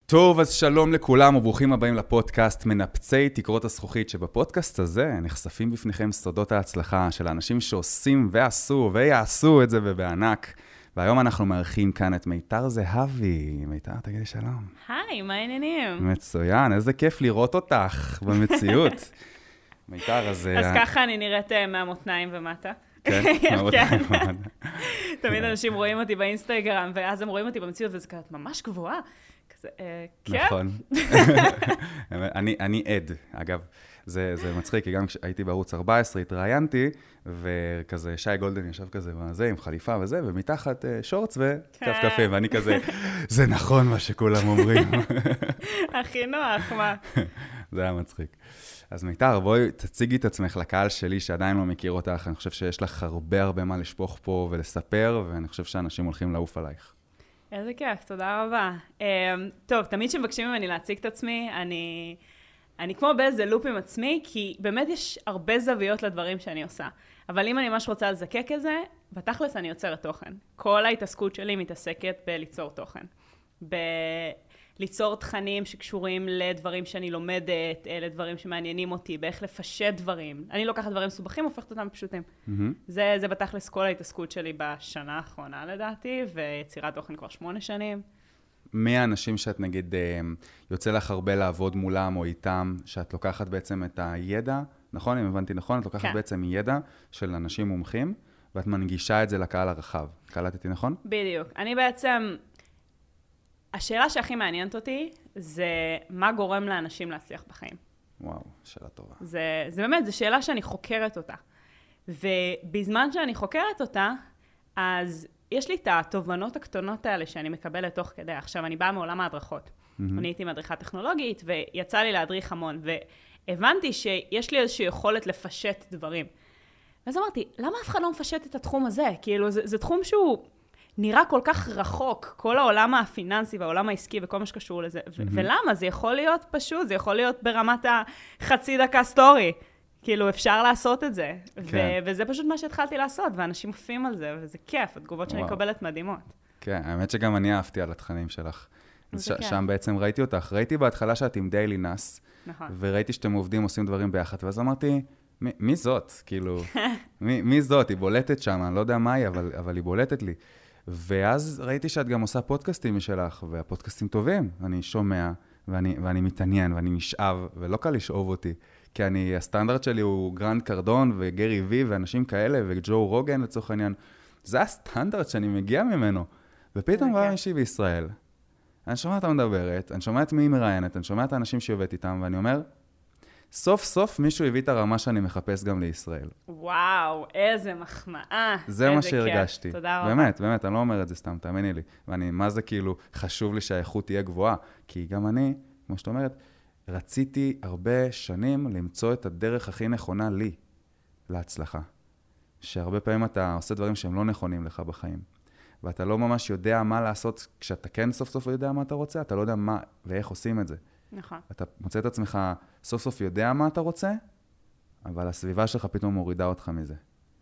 טוב, אז שלום לכולם וברוכים הבאים לפודקאסט מנפצי תקרות הזכוכית, שבפודקאסט הזה נחשפים בפניכם סודות ההצלחה של האנשים שעושים ועשו ויעשו את זה ובענק. והיום אנחנו מארחים כאן את מיתר זהבי. מיתר, תגידי שלום. היי, מה העניינים? מצוין, איזה כיף לראות אותך במציאות. מיתר, אז ככה אני נראית מהמותניים ומטה. כן, מהמותניים ומטה. תמיד אנשים רואים אותי באינסטגרם, ואז הם רואים אותי במציאות, וזה כזה ממש גבוהה. כן? נכון. אני עד, אגב. זה מצחיק, כי גם כשהייתי בערוץ 14 התראיינתי, וכזה שי גולדן ישב כזה בזה, עם חליפה וזה, ומתחת שורץ וכף קפה, ואני כזה, זה נכון מה שכולם אומרים. הכי נוח, מה? זה היה מצחיק. אז מיתר, בואי תציגי את עצמך לקהל שלי שעדיין לא מכיר אותך, אני חושב שיש לך הרבה מה לשפוך פה ולספר, ואני חושב שאנשים הולכים לעוף עלייך. איזה כיף, תודה רבה. טוב, תמיד שמבקשים ממני להציג את עצמי, אני כמו באיזה לופ עם עצמי, כי באמת יש הרבה זוויות לדברים שאני עושה. אבל אם אני ממש רוצה לזקק את זה, בתכלס אני יוצרת תוכן. כל ההתעסקות שלי מתעסקת בליצור תוכן. בליצור תכנים שקשורים לדברים שאני לומדת, לדברים שמעניינים אותי, באיך לפשט דברים. אני לוקחת דברים מסובכים, הופכת אותם פשוטים. זה בתכלס כל ההתעסקות שלי בשנה האחרונה לדעתי, ויצירת תוכן כבר 8 שנים. מי האנשים שאת נגיד יוצא לך הרבה לעבוד מולם או איתם, שאת לוקחת בעצם את הידע, נכון? אם הבנתי נכון, את לוקחת בעצם ידע של אנשים מומחים, ואת מנגישה את זה לקהל הרחב. קלטתי נכון? בדיוק. אני בעצם, השאלה שהכי מעניינת אותי, זה מה גורם לאנשים להצליח בחיים. וואו, שאלה טובה. זה באמת, זו שאלה שאני חוקרת אותה. ובזמן שאני חוקרת אותה, אז יש לי את התובנות הקטנות האלה שאני מקבלת תוך כדי. עכשיו, אני באה מעולם ההדרכות. אני הייתי מדריכה טכנולוגית, ויצא לי להדריך המון, והבנתי שיש לי איזושהי יכולת לפשט דברים. ואז אמרתי, למה אף אחד לא מפשט את התחום הזה? כאילו, זה תחום שהוא נראה כל כך רחוק, כל העולם הפיננסי והעולם העסקי וכל מה שקשור לזה. ולמה? זה יכול להיות פשוט, זה יכול להיות ברמת החצי דקה סטורי. כאילו, אפשר לעשות את זה. כן. וזה פשוט מה שהתחלתי לעשות, ואנשים עפים על זה, וזה כיף, התגובות שאני מקבלת מדהימות. כן, האמת שגם אני אהבתי על התכנים שלך. שם בעצם ראיתי אותך. ראיתי בהתחלה שאת עם דיילי נס, נכון. וראיתי שאתם עובדים, עושים דברים ביחד, ואז אמרתי, מי זאת? כאילו, מי זאת? היא בולטת שם, אני לא יודע מה היא, אבל היא בולטת לי. ואז ראיתי שאת גם עושה פודקאסטים משלך, והפודקאסטים טובים. אני שומע, ואני מתעניין, ואני נשאב, ולא קל לשאוב אותי. כי הסטנדרט שלי הוא גרנד קרדון, וגרי וי, ואנשים כאלה, וג'ו רוגן לצורך העניין. זה הסטנדרט שאני מגיע ממנו. ופתאום בא מישהי בישראל, אני שומע אותה מדברת, אני שומע את מי היא מראיינת, אני שומע את האנשים שעובד איתם, ואני אומר, סוף סוף מישהו הביא את הרמה שאני מחפש גם לישראל. וואו, איזה מחמאה. זה מה שהרגשתי. תודה רבה. באמת, אני לא אומר את זה סתם, תאמיני לי. מה זה כאילו, חשוב לי שהאיכות תהיה גבוהה, כי גם אני, כמו שאת אומרת, רציתי הרבה שנים למצוא את הדרך הכי נכונה לי, להצלחה. שהרבה פעמים אתה עושה דברים שהם לא נכונים לך בחיים. ואתה לא ממש יודע מה לעשות כשאתה כן סוף סוף יודע מה אתה רוצה, אתה לא יודע מה ואיך עושים את זה. נכון. אתה מוצא את עצמך סוף סוף יודע מה אתה רוצה, אבל הסביבה שלך פתאום מורידה אותך מזה.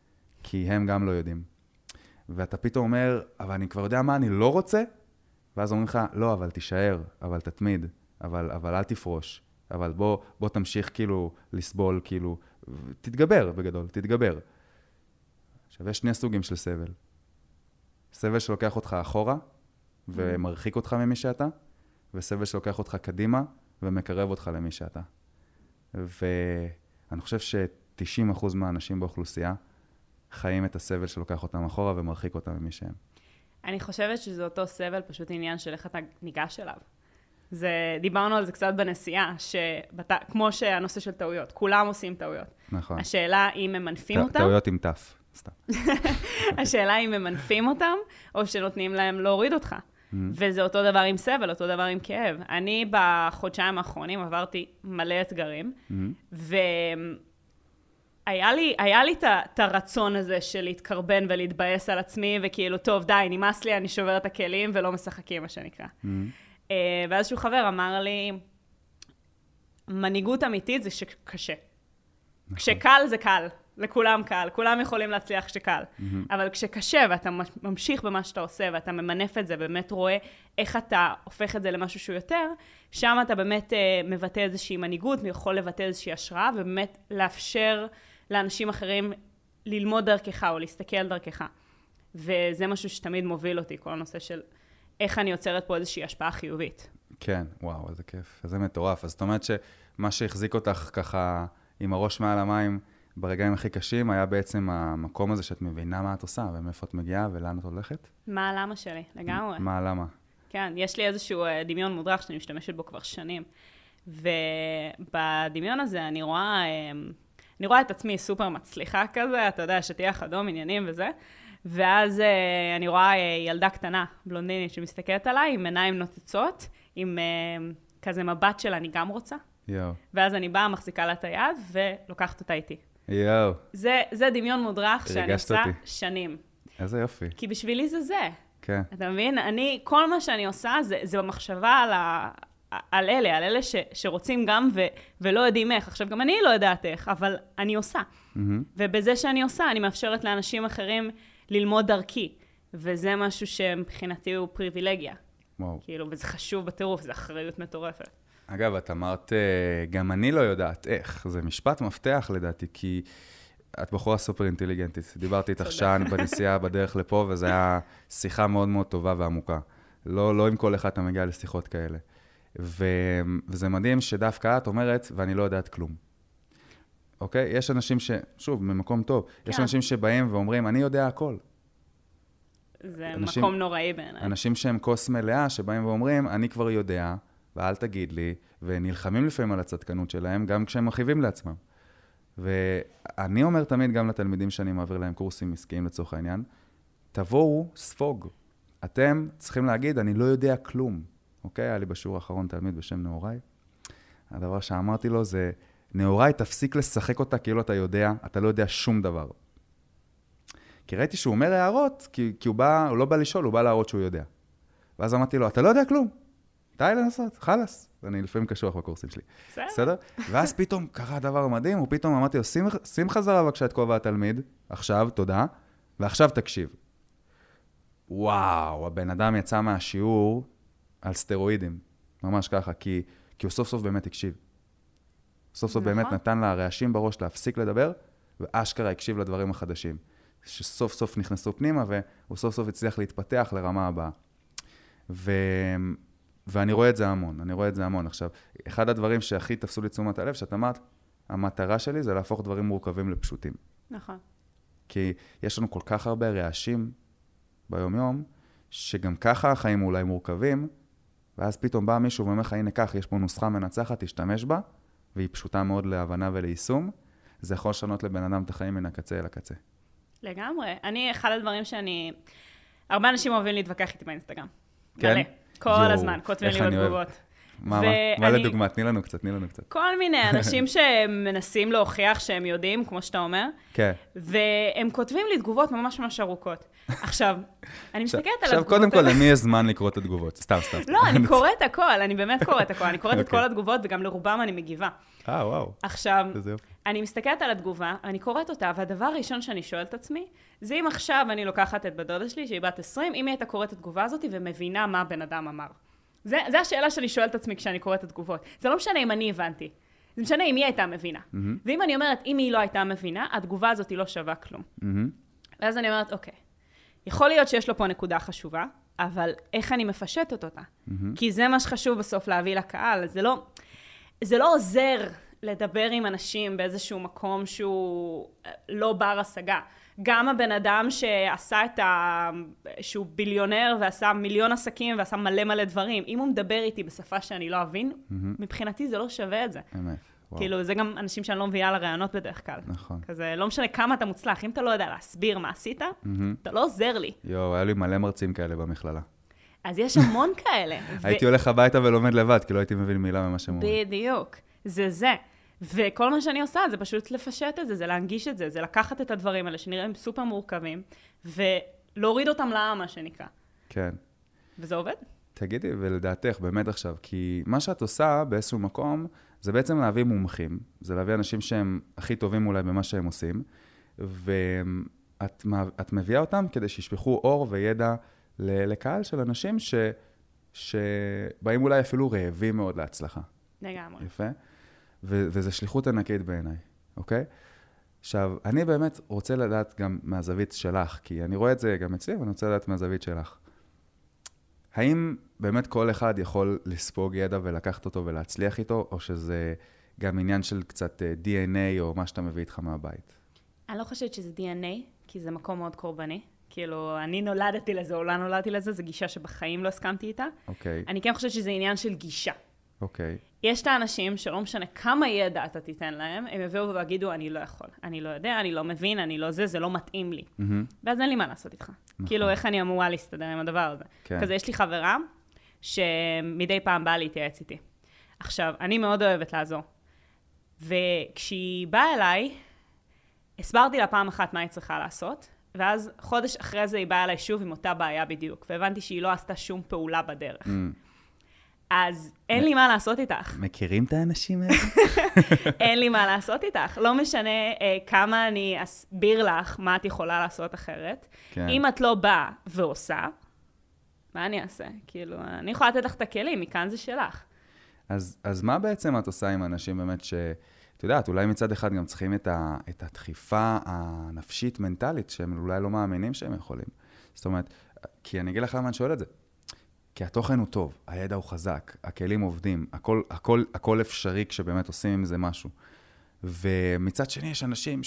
כי הם גם לא יודעים. ואתה פתאום אומר, אבל אני כבר יודע מה אני לא רוצה, ואז אומרים לך, לא, אבל תישאר, אבל תתמיד, אבל אל תפרוש, אבל בוא תמשיך כאילו לסבול, כאילו, תתגבר בגדול, תתגבר. עכשיו, יש 2 סוגים של סבל. סבל שלוקח אותך אחורה, ומרחיק אותך ממי שאתה, וסבל שלוקח אותך קדימה, ומקרב אותך למי שאתה. ואני חושב ש90% מהאנשים באוכלוסייה, חיים את הסבל שלוקח אותם אחורה, ומרחיק אותם ממי שהם. אני חושבת שזה אותו סבל, פשוט עניין של איך אתה ניגש אליו. דיברנו על זה קצת בנסיעה, כמו שהנושא של טעויות, כולם עושים טעויות. נכון. השאלה אם הם מנפים אותם. טעויות עם תף, סתם. השאלה אם הם מנפים אותם, או שנותנים להם להוריד אותך. וזה אותו דבר עם סבל, אותו דבר עם כאב. אני בחודשיים האחרונים עברתי מלא אתגרים, והיה לי את הרצון הזה של להתקרבן ולהתבאס על עצמי, וכאילו, טוב, די, נמאס לי, אני שובר את הכלים ולא משחקים, מה שנקרא. ואיזשהו חבר אמר לי, מנהיגות אמיתית זה שקשה. כשקל זה קל. לכולם קל, כולם יכולים להצליח כשקל. אבל כשקשה ואתה ממשיך במה שאתה עושה, ואתה ממנף את זה, באמת רואה איך אתה הופך את זה למשהו שהוא יותר, שם אתה באמת מבטא איזושהי מנהיגות, יכול לבטא איזושהי השראה, ובאמת לאפשר לאנשים אחרים ללמוד דרכך או להסתכל דרכך. וזה משהו שתמיד מוביל אותי, כל הנושא של איך אני יוצרת פה איזושהי השפעה חיובית. כן, וואו, איזה כיף. זה מטורף. אז זאת אומרת שמה שהחזיק אותך ככה עם הראש מעל המים ברגעים הכי קשים, היה בעצם המקום הזה שאת מבינה מה את עושה, ומאיפה את מגיעה ולאן את הולכת? מה הלמה שלי? לגמרי. מה הלמה? כן, יש לי איזשהו דמיון מודרך שאני משתמשת בו כבר שנים. ובדמיון הזה אני רואה את עצמי סופר מצליחה כזה, אתה יודע, שתהיה חדום, עניינים וזה. ואז אני רואה ילדה קטנה, בלונדינית, שמסתכלת עליי, עם עיניים נוצצות, עם כזה מבט של אני גם רוצה. יואו. ואז אני באה, מחזיקה לה את היד, ולוקחת אותה איתי. יואו. זה דמיון מודרך שאני עושה אותי. שנים. איזה יופי. כי בשבילי זה. כן. אתה מבין? כל מה שאני עושה, זה במחשבה על אלה שרוצים גם ולא יודעים איך. עכשיו, גם אני לא יודעת איך, אבל אני עושה. ובזה שאני עושה, אני מאפשרת לאנשים אחרים ללמוד דרכי. וזה משהו שמבחינתי הוא פריבילגיה. וואו. כאילו, וזה חשוב בטירוף, זה אחריות מטורפת. אגב, את אמרת, גם אני לא יודעת איך. זה משפט מפתח לדעתי, כי את בחורה סופר אינטליגנטית. דיברתי איתך שעה בנסיעה בדרך לפה, וזו הייתה שיחה מאוד מאוד טובה ועמוקה. לא עם כל אחד אתה מגיע לשיחות כאלה. וזה מדהים שדווקא את אומרת, ואני לא יודעת כלום. אוקיי? יש אנשים שוב, ממקום טוב, יש אנשים שבאים ואומרים, אני יודע הכל. זה מקום נוראי בעיניי. אנשים שהם כוס מלאה, שבאים ואומרים, אני כבר יודע, ואל תגיד לי, ונלחמים לפעמים על הצדקנות שלהם, גם כשהם מרחיבים לעצמם. ואני אומר תמיד גם לתלמידים שאני מעביר להם קורסים עסקיים לצורך העניין, תבואו ספוג. אתם צריכים להגיד, אני לא יודע כלום. אוקיי? היה לי בשיעור האחרון תלמיד בשם נאורי. הדבר שאמרתי לו זה, נאורי, תפסיק לשחק אותה כאילו אתה יודע, אתה לא יודע שום דבר. כי ראיתי שהוא אומר הערות, כי הוא לא בא לשאול, הוא בא להראות שהוא יודע. ואז אמרתי לו, אתה לא יודע כלום. די לנסות, חלס. אני לפעמים קשוח בקורסים שלי. בסדר? ואז פתאום קרה דבר מדהים, ופתאום אמרתי לו, שים חזרה בבקשה את כובע התלמיד, עכשיו, תודה, ועכשיו תקשיב. וואו, הבן אדם יצא מהשיעור על סטרואידים, ממש ככה, כי הוא סוף סוף באמת הקשיב. סוף סוף באמת נתן לה רעשים בראש להפסיק לדבר, ואשכרה הקשיב לדברים החדשים. שסוף סוף נכנסו פנימה, והוא סוף סוף הצליח להתפתח לרמה הבאה. ואני רואה את זה המון, עכשיו, אחד הדברים שהכי תפסו לי תשומת הלב, שאת אמרת, המטרה שלי זה להפוך דברים מורכבים לפשוטים. נכון. כי יש לנו כל כך הרבה רעשים ביום-יום, שגם ככה החיים אולי מורכבים, ואז פתאום בא מישהו ואומר לך, הנה כך, יש פה נוסחה מנצחת, תשתמש בה, והיא פשוטה מאוד להבנה וליישום, זה יכול לשנות לבן אדם את החיים מן הקצה אל הקצה. לגמרי. אחד הדברים הרבה אנשים אוהבים להתווכח איתי באינסטגרם. כן? מלא. כל הזמן, כותבים לי בתגובות. מה לדוגמה? תני לנו קצת. כל מיני אנשים שמנסים להוכיח שהם יודעים, כמו שאתה אומר, כן. והם כותבים לי תגובות ממש ממש ארוכות. עכשיו, אני מסתכלת על התגובות... עכשיו, קודם כל, למי יש זמן לקרוא את התגובות? סתם. לא, אני קוראת הכל, אני באמת קוראת הכל. אני קוראת את כל התגובות, וגם לרובם אני מגיבה. וואו. עכשיו, אני מסתכלת על התגובה, אני קוראת אותה, והדבר הראשון שאני שואלת עצמי, זה אם עכשיו אני לוקחת את בדודה שלי, שהיא בת 20, אם היא הייתה קוראת את התגובה הזאת ומבינה מה בן אדם אמר. זה השאלה שאני שואלת עצמי כשאני קוראת את התגובות. זה לא משנה אם אני הבנתי. זה משנה אם היא הייתה מבינה. ואם אני אומרת, אם היא לא הייתה מבינה, התגובה הזאת היא לא שווה כלום. ואז אני אומרת, אוקיי, יכול להיות שיש לו פה נקודה חשובה, אבל איך אני מפשטת אותה? כי זה מה שחשוב בסוף להביא לקהל. זה לא עוזר לדבר עם אנשים באיזשהו מקום שהוא לא בר השגה. גם הבן אדם שעשה שהוא ביליונר ועשה מיליון עסקים ועשה מלא דברים, אם הוא מדבר איתי בשפה שאני לא אבין, מבחינתי זה לא שווה את זה. אמת. כאילו, זה גם אנשים שאני לא מביאה לרעיונות בדרך כלל. נכון. כזה, לא משנה כמה אתה מוצלח, אם אתה לא יודע להסביר מה עשית, אתה לא עוזר לי. היה לי מלא מרצים כאלה במכללה. אז יש המון כאלה. הייתי הולך הביתה ולומד לבד, כי לא הייתי מבין מילה ממה שהם אומרים. בדיוק. זה. וכל מה שאני עושה זה פשוט לפשט את זה, זה להנגיש את זה, זה לקחת את הדברים האלה שנראים סופר מורכבים, ולהוריד אותם לעם, מה שנקרא. כן. וזה עובד? תגידי, ולדעתך, באמת עכשיו, כי מה שאת עושה באיזשהו מקום, זה בעצם להביא מומחים, זה להביא אנשים שהם הכי טובים אולי במה שהם עושים, ואת מביאה אותם כדי שישפכו אור וידע לקהל של אנשים שבאים אולי אפילו רעבים מאוד להצלחה. לגמרי. יפה? וזו שליחות ענקית בעיניי, אוקיי? עכשיו, אני באמת רוצה לדעת גם מהזווית שלך, כי אני רואה את זה גם אצלי, ואני רוצה לדעת מהזווית שלך. האם באמת כל אחד יכול לספוג ידע ולקחת אותו ולהצליח איתו, או שזה גם עניין של קצת DNA או מה שאתה מביא איתך מהבית? אני לא חושבת שזה DNA, כי זה מקום מאוד קורבני. כאילו, אני נולדתי לזה או לא נולדתי לזה, זו גישה שבחיים לא הסכמתי איתה. אוקיי. אני כן חושבת שזה עניין של גישה. אוקיי. יש את האנשים שלא משנה כמה ידע אתה תיתן להם, הם יביאו ויגידו, אני לא יכול, אני לא יודע, אני לא מבין, אני לא זה לא מתאים לי. ואז אין לי מה לעשות איתך. כאילו, איך אני אמורה להסתדר עם הדבר הזה? כזה, יש לי חברה שמדי פעם באה להתייעץ איתי. עכשיו, אני מאוד אוהבת לעזור. וכשהיא באה אליי, הסברתי לה פעם אחת מה היא צריכה לעשות, ואז חודש אחרי זה היא באה אליי שוב עם אותה בעיה בדיוק, והבנתי שהיא לא עשתה שום פעולה בדרך. אז אין לי מה לעשות איתך. מכירים את האנשים האלה? אין לי מה לעשות איתך. לא משנה כמה אני אסביר לך מה את יכולה לעשות אחרת. כן. אם את לא באה ועושה, מה אני אעשה? כאילו, אני יכולה לתת לך את הכלים, מכאן זה שלך. אז מה בעצם את עושה עם אנשים באמת את יודעת, אולי מצד אחד גם צריכים את הדחיפה הנפשית-מנטלית, שהם אולי לא מאמינים שהם יכולים. זאת אומרת, כי אני אגיד לך למה אני שואל את זה. כי התוכן הוא טוב, הידע הוא חזק, הכלים עובדים, הכל אפשרי כשבאמת עושים עם זה משהו. ומצד שני יש אנשים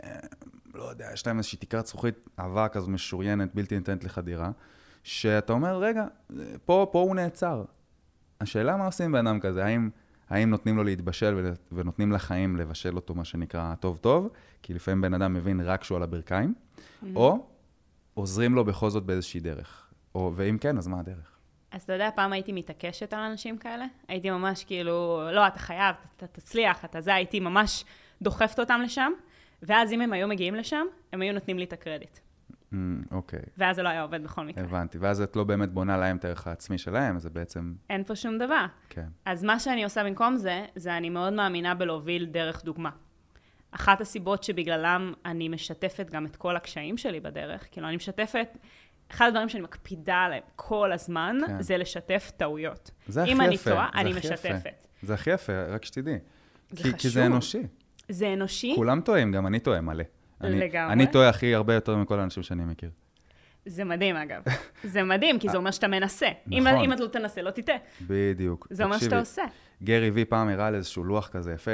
לא יודע, יש להם איזושהי תקרת זכוכית עבה כזו משוריינת, בלתי ניתנת לחדירה, שאתה אומר, רגע, פה הוא נעצר. השאלה מה עושים באדם כזה, האם נותנים לו להתבשל ונותנים לחיים לבשל אותו מה שנקרא טוב, כי לפעמים בן אדם מבין רק שהוא על הברכיים, או עוזרים לו בכל זאת באיזושהי דרך. ואם כן, אז מה הדרך? אז אתה יודע, פעם הייתי מתעקשת על אנשים כאלה. הייתי ממש כאילו, לא, אתה חייב, אתה תצליח, הייתי ממש דוחפת אותם לשם, ואז אם הם היו מגיעים לשם, הם היו נותנים לי את הקרדיט. אוקיי. ואז זה לא היה עובד בכל מקרה. הבנתי, ואז את לא באמת בונה להם את הערך העצמי שלהם, זה בעצם... אין פה שום דבר. כן. אז מה שאני עושה במקום זה אני מאוד מאמינה בלהוביל דרך דוגמה. אחת הסיבות שבגללם אני משתפת גם את כל הקשיים שלי בדרך, כאילו אני משתפת, אחד הדברים שאני מקפידה עליהם כל הזמן, כן. זה לשתף טעויות. זה הכי יפה. אם אני טועה, אני משתפת. זה הכי יפה, רק שתדעי. זה חשוב. כי זה אנושי. זה אנושי. כולם טועים, גם אני טועה מלא. לגמרי. אני טועה הרבה יותר מכל האנשים שאני מכיר. זה מדהים, אגב. זה מדהים, כי זה אומר שאתה מנסה. נכון. אם את לא תנסה, לא תטעה. בדיוק. זה אומר שאתה עושה. גרי וי פעם הראה לאיזשהו לוח כזה יפה,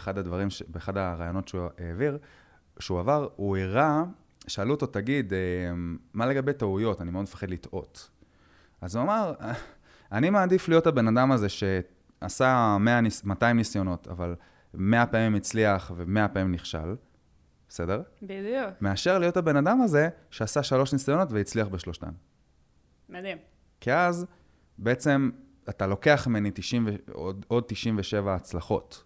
באחד הרעיונות שהוא העביר, שהוא עבר, הוא הראה, שאלו אותו, תגיד, מה לגבי טעויות? אני מאוד מפחד לטעות. אז הוא אמר, אני מעדיף להיות הבן אדם הזה שעשה 200 ניסיונות, אבל 100 פעמים הצליח ו100 פעמים נכשל. בסדר? בדיוק. מאשר להיות הבן אדם הזה שעשה 3 ניסיונות והצליח בשלושתם. מדהים. כי אז בעצם אתה לוקח ממני עוד 97 הצלחות.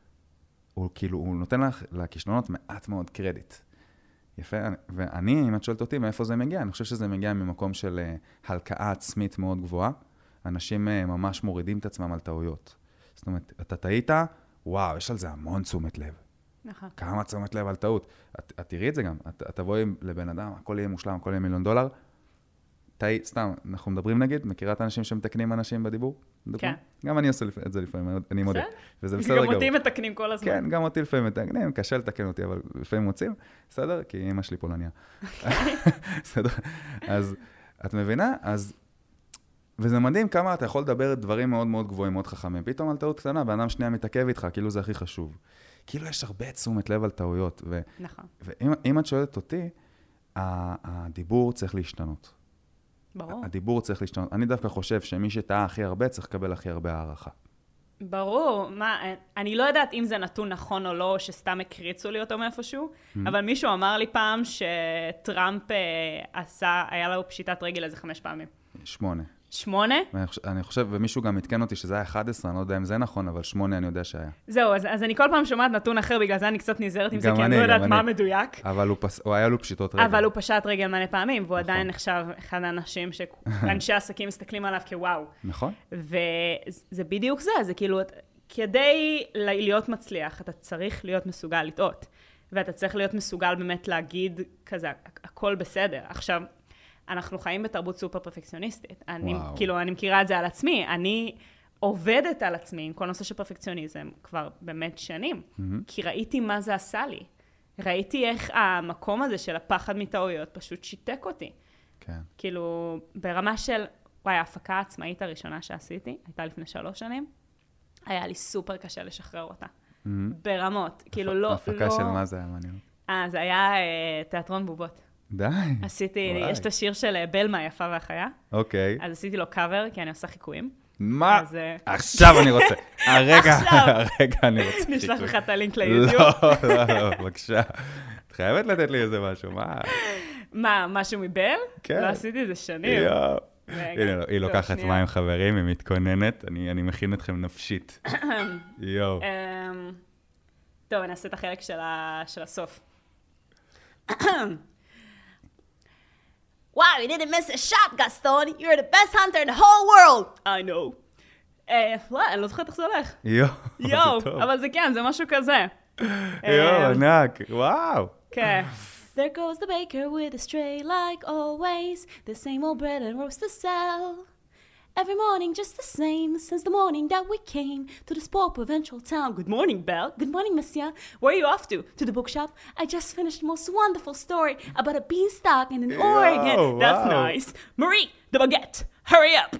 הוא נותן לכישלונות מעט מאוד קרדיט. יפה, ואני, אם את שואלת אותי מאיפה זה מגיע, אני חושב שזה מגיע ממקום של הלקאה עצמית מאוד גבוהה. אנשים ממש מורידים את עצמם על טעויות. זאת אומרת, אתה טעית, וואו, יש על זה המון תשומת לב. נכון. כמה תשומת לב על טעות. את תראי את זה גם. את תבואי לבן אדם, הכל יהיה מושלם, הכל יהיה $1,000,000. סתם, אנחנו מדברים נגיד, מכירה את האנשים שמתקנים אנשים בדיבור? כן. גם אני עושה את זה לפעמים, אני מודה. וזה בסדר גם גמור. אותי מתקנים כל הזמן. כן, גם אותי לפעמים מתקנים, קשה לתקן אותי, אבל לפעמים מוצאים, בסדר? כי אמא שלי פולניה. בסדר? אז את מבינה? וזה מדהים כמה אתה יכול לדבר דברים מאוד מאוד גבוהים, מאוד חכמים. פתאום על טעות קטנה, בן אדם שנייה מתעכב איתך, כאילו זה הכי חשוב. כאילו יש הרבה תשומת לב על טעויות. נכון. ואם את שואלת אותי, הדיבור צריך להשתנות. ברור. הדיבור צריך להשתנות. אני דווקא חושב שמי שטעה הכי הרבה, צריך לקבל הכי הרבה הערכה. ברור. אני לא יודעת אם זה נתון נכון או לא, שסתם הקריצו לי אותו מאיפשהו, אבל מישהו אמר לי פעם שטראמפ היה לו פשיטת רגל איזה 5 פעמים. 8. 8? אני חושב, ומישהו גם התקן אותי שזה היה 11, אני לא יודע אם זה נכון, אבל 8 אני יודע שהיה. זהו, אז אני כל פעם שומעת נתון אחר, בגלל זה אני קצת נזהרת עם זה, כי אני לא יודעת מה מדויק. אבל הוא היה לו פשיטות רגל. אבל הוא פשט רגל מלא פעמים, והוא עדיין נחשב אחד האנשים שאנשי עסקים מסתכלים עליו כוואו. נכון. וזה בדיוק זה, זה כאילו, כדי להיות מצליח, אתה צריך להיות מסוגל לטעות. ואתה צריך להיות מסוגל באמת להגיד כזה, הכל בסדר. עכשיו, אנחנו חיים בתרבות סופר פרפקציוניסטית. אני מכירה את זה על עצמי. אני עובדת על עצמי עם כל נושא של פרפקציוניזם כבר באמת שנים. כי ראיתי מה זה עשה לי. ראיתי איך המקום הזה של הפחד מטעויות פשוט שיתק אותי. כן. כאילו, ברמה של, ההפקה העצמאית הראשונה שעשיתי, הייתה לפני 3 שנים, היה לי סופר קשה לשחרר אותה. ברמות. כאילו, לא... ההפקה של מה זה היה מעניין? זה היה תיאטרון בובות. די. עשיתי, יש את השיר של בלמה, היפה והחיה. אוקיי. אז עשיתי לו קאבר, כי אני עושה חיקויים. מה? עכשיו אני רוצה. הרגע אני רוצה. נשלח לך את הלינק ליוטיוב. לא, בבקשה. את חייבת לתת לי איזה משהו, מה? מה, משהו מבל? כן. לא עשיתי איזה שנים. הנה, היא לוקחת מים חברים, היא מתכוננת, אני מכין אתכם נפשית. יואו. טוב, אני אעשה את החלק של הסוף. Wow, you didn't miss a shot, Gaston. You're the best hunter in the whole world. I know. אני לא זוכרת איך זה הולך. יואו, זה טוב. אבל זה כן, זה משהו כזה. יואו, ענק, וואו. כן. There goes the baker with a tray like always. The same old bread and roast to sell. Every morning just the same since the morning that we came to this poor provincial town. Good morning, Belle. Good morning, Monsieur. Where are you off to? To the bookshop? I just finished the most wonderful story about a beanstalk in Oregon. That's nice. Marie, the baguette. Hurry up.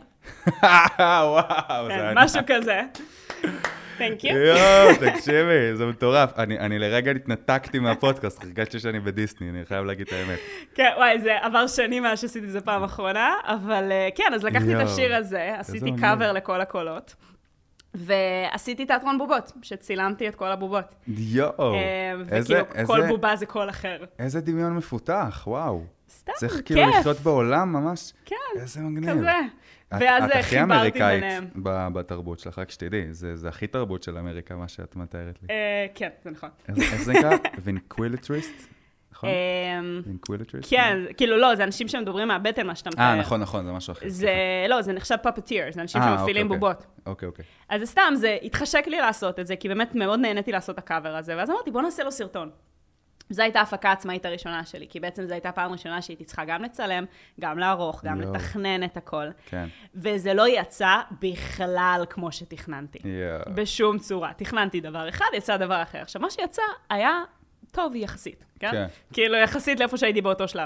וואו, זה ענק. משהו כזה. Thank you. יואו, תקשיבי, זה מטורף. אני לרגע התנתקתי מהפודקאסט, הרגשתי שאני בדיסני, אני חייב להגיד את האמת. כן, וואי, זה עבר שנים מאז שעשיתי את זה פעם אחרונה, אבל כן, אז לקחתי את השיר הזה, עשיתי קאבר לכל הקולות, ועשיתי תיאטרון בובות, שצילמתי את כל הבובות. יואו. וכאילו, כל בובה זה קול אחר. איזה דמיון מפותח, וואו. סתם, צריך כאילו לחיות בעולם ממש. כן, איזה מגניב. כזה. ואז את הכי חיברתי ביניהם. אמריקאית בתרבות שלך, רק שתדעי, זה הכי תרבות של אמריקה, מה שאת מתארת לי. כן, זה נכון. איך זה נקרא? וינקוויליטריסט? נכון? וינקוויליטריסט? כן, כאילו לא, זה אנשים שמדברים מהבטן, מה שאתה מתאר. נכון, זה משהו אחר. לא, זה נחשב פאפטיר, זה אנשים שמפעילים בובות. אוקיי. אז זה סתם, זה התחשק לי לעשות את זה, כי באמת מאוד נהניתי לעשות את הקאבר הזה, ואז אמרתי, בוא נעשה לו סרטון. זו הייתה ההפקה העצמאית הראשונה שלי, כי בעצם זו הייתה פעם ראשונה שהייתי צריכה גם לצלם, גם לערוך, גם לתכנן את הכל. כן. וזה לא יצא בכלל כמו שתכננתי. בשום צורה. תכננתי דבר אחד, יצא דבר אחר. עכשיו, מה שיצא היה טוב יחסית, כן? כאילו יחסית לאיפה שהייתי באותו שלב.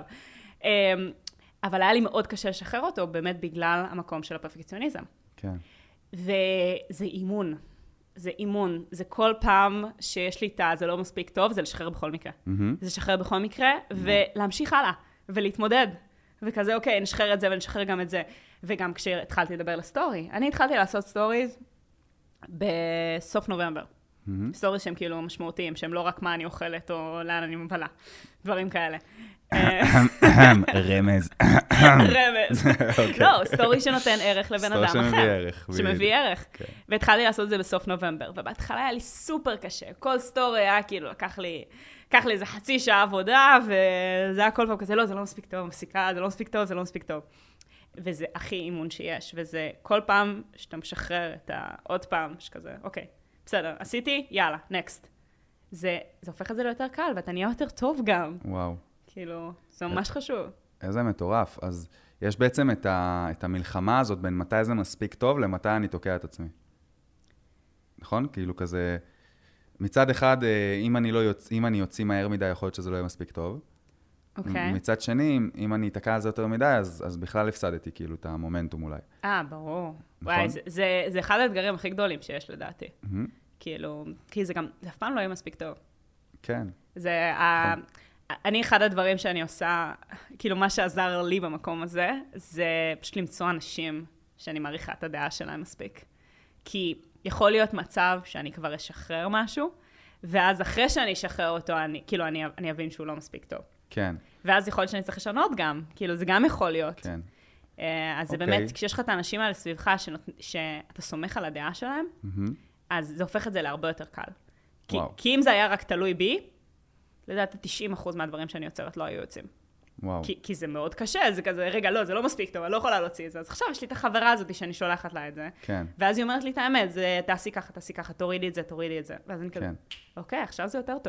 אבל היה לי מאוד קשה לשחרר אותו, באמת בגלל המקום של הפרפקציוניזם. כן. וזה אימון. זה אימון, זה כל פעם שיש לי זה לא מספיק טוב, זה לשחרר בכל מקרה. זה לשחרר בכל מקרה, ולהמשיך הלאה, ולהתמודד. וכזה, אוקיי, נשחרר את זה ונשחרר גם את זה. וגם כשהתחלתי לדבר לסטורי, אני התחלתי לעשות סטוריז בסוף נובמבר. סטוריז שהם כאילו משמעותיים, שהם לא רק מה אני אוכלת או לאן אני מבלה. דברים כאלה. רמז. לא, סטורי שנותן ערך לבן אדם אחר. סטורי שמביא ערך. שמביא ערך. והתחלתי לעשות את זה בסוף נובמבר, ובהתחלה היה לי סופר קשה. כל סטורי היה כאילו, לקח לי איזה חצי שעה עבודה, וזה היה כל פעם כזה, לא, זה לא מספיק טוב, מפסיקה, זה לא מספיק טוב, זה לא מספיק טוב. וזה הכי אימון שיש, וזה כל פעם שאתה משחרר את עוד פעם, שכזה, אוקיי, בסדר, עשיתי, יאללה, נקסט. זה הופך את זה ליותר קל, ואתה נהיה יותר טוב גם. וואו. כאילו, זה ממש חשוב. איזה מטורף. אז יש בעצם את המלחמה הזאת בין מתי זה מספיק טוב למתי אני תוקע את עצמי. נכון? כאילו כזה, מצד אחד, אם אני יוציא מהר מדי, יכול להיות שזה לא יהיה מספיק טוב. אוקיי. מצד שני, אם אני אתקע על זה יותר מדי, אז בכלל הפסדתי כאילו את המומנטום אולי. ברור. וואי, זה אחד האתגרים הכי גדולים שיש לדעתי. כאילו, כי זה גם, זה אף פעם לא יהיה מספיק טוב. כן. אני, אחד הדברים שאני עושה, כאילו מה שעזר לי במקום הזה, זה פשוט למצוא אנשים שאני מעריכה את הדעה שלהם מספיק. כי יכול להיות מצב שאני כבר אשחרר משהו, ואז אחרי שאני אשחרר אותו, אני אבין שהוא לא מספיק טוב. כן. ואז יכול להיות שאני צריך לשנות גם, כאילו זה גם יכול להיות. כן. אז זה באמת, כשיש לך את האנשים האלה סביבך, שאתה סומך על הדעה שלהם, אז זה הופך את זה להרבה יותר קל. כי אם זה היה רק תלוי בי, לדעתי 90% מהדברים שאני יוצרת לא היו יוצאים. וואו. כי זה מאוד קשה, זה כזה, רגע, לא, זה לא מספיק טוב, אני לא יכולה להוציא את זה. אז עכשיו יש לי את החברה הזאת שאני שולחת לה את זה. כן. ואז היא אומרת לי את האמת, זה תעשי ככה, תורידי את זה. ואז אני כזה, אוקיי, עכשיו זה יותר טוב.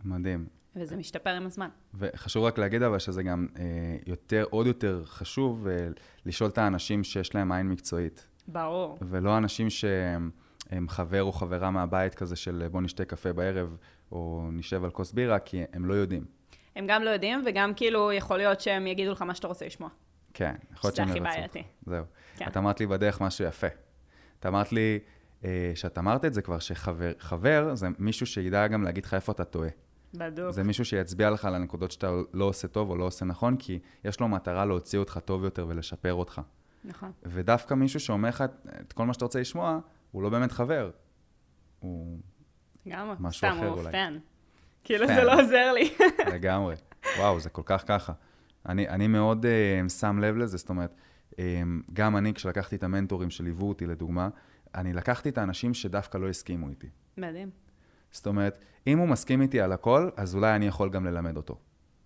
מדהים. וזה משתפר עם הזמן. וחשוב רק להגיד אבל שזה גם עוד יותר חשוב לשאול את האנשים שיש להם עין מקצועית. ברור. ולא אנשים שהם חבר או חברה מהבית כזה של בוא נשתה קפה בערב, או נשב על כוס בירה, כי הם לא יודעים. הם גם לא יודעים, וגם כאילו יכול להיות שהם יגידו לך מה שאתה רוצה לשמוע. כן, יכול להיות שהם שזה ירצו. הכי בעייתי. זהו. כן. את אמרת לי בדרך משהו יפה. את אמרת לי, שאת אמרת את זה כבר, שחבר זה מישהו שידע גם להגיד לך איפה אתה טועה. בדיוק. זה מישהו שיצביע לך על הנקודות שאתה לא עושה טוב או לא עושה נכון, כי יש לו מטרה להוציא אותך טוב יותר ולשפר אותך. נכון. ודווקא מישהו שאומר לך את כל מה שאתה רוצה לשמוע, הוא לא באמת חבר. הוא גם משהו אחר הוא אולי. פן. כאילו פן. זה לא עוזר לי. לגמרי. וואו, זה כל כך ככה. אני מאוד שם לב לזה, זאת אומרת, גם אני, כשלקחתי את המנטורים שליוו אותי, לדוגמה, אני לקחתי את האנשים שדווקא לא הסכימו איתי. מדהים. זאת אומרת, אם הוא מסכים איתי על הכל, אז אולי אני יכול גם ללמד אותו.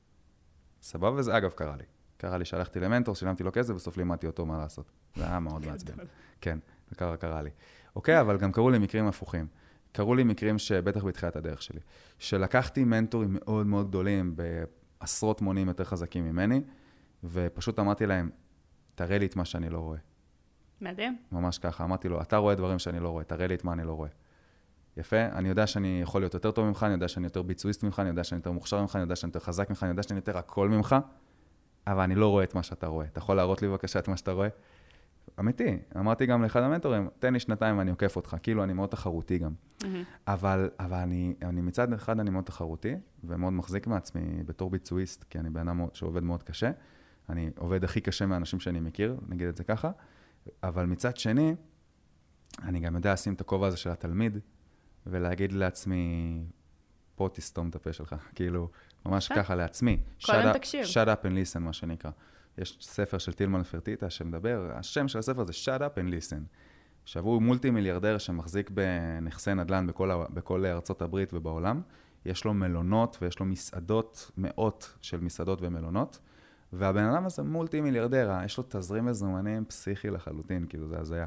סבבה? וזה אגב קרה לי. קרה לי שהלכתי למנטור, שילמתי לו כסף, בסוף לימדתי אותו מה לעשות. זה היה מאוד מעצבן. כן, זה קרה לי. אוקיי, אבל גם קראו לי מקרים הפוכים. קראו לי מקרים שבטח בתחילת הדרך שלי. שלקחתי מנטורים מאוד מאוד גדולים, בעשרות מונים יותר חזקים ממני, ופשוט אמרתי להם, תראה לי את מה שאני לא רואה. מדהים. ממש ככה. אמרתי לו, אתה רואה דברים שאני לא רואה, תראה לי את מה אני לא רואה. יפה, אני יודע שאני יכול להיות יותר טוב ממך, אני יודע שאני יותר ביצועיסט ממך, אני יודע שאני יותר מוכשר ממך, אני יודע שאני יותר חזק ממך, אני יודע שאני יותר הכל ממך, אבל אני לא רואה את מה שאתה רואה. אתה יכול להראות לי בבקשה את מה שאתה רואה? אמיתי, אמרתי גם לאחד המנטורים, תן לי שנתיים ואני עוקף אותך, כאילו אני מאוד תחרותי גם. אבל אני מצד אחד אני מאוד תחרותי, ומאוד מחזיק מעצמי בתור ביצועיסט, כי אני בן אדם שעובד מאוד קשה, אני עובד הכי קשה מהאנשים שאני מכיר, נגיד את זה ככה, אבל מצד שני, אני גם יודע לשים את הכובע הזה של התלמיד, ולהגיד לעצמי, פה תסתום את הפה שלך, כאילו, ממש ככה לעצמי. קודם תקשיב. shut up and listen, מה שנקרא. יש ספר של טילמן פרטיטה שמדבר, השם של הספר זה shut up and listen. עכשיו הוא מולטי מיליארדר שמחזיק בנכסי נדל"ן בכל ארצות הברית ובעולם. יש לו מלונות ויש לו מסעדות, מאות של מסעדות ומלונות. והבן אדם הזה מולטי מיליארדר, יש לו תזרים מזומנים פסיכי לחלוטין, כאילו זה הזיה.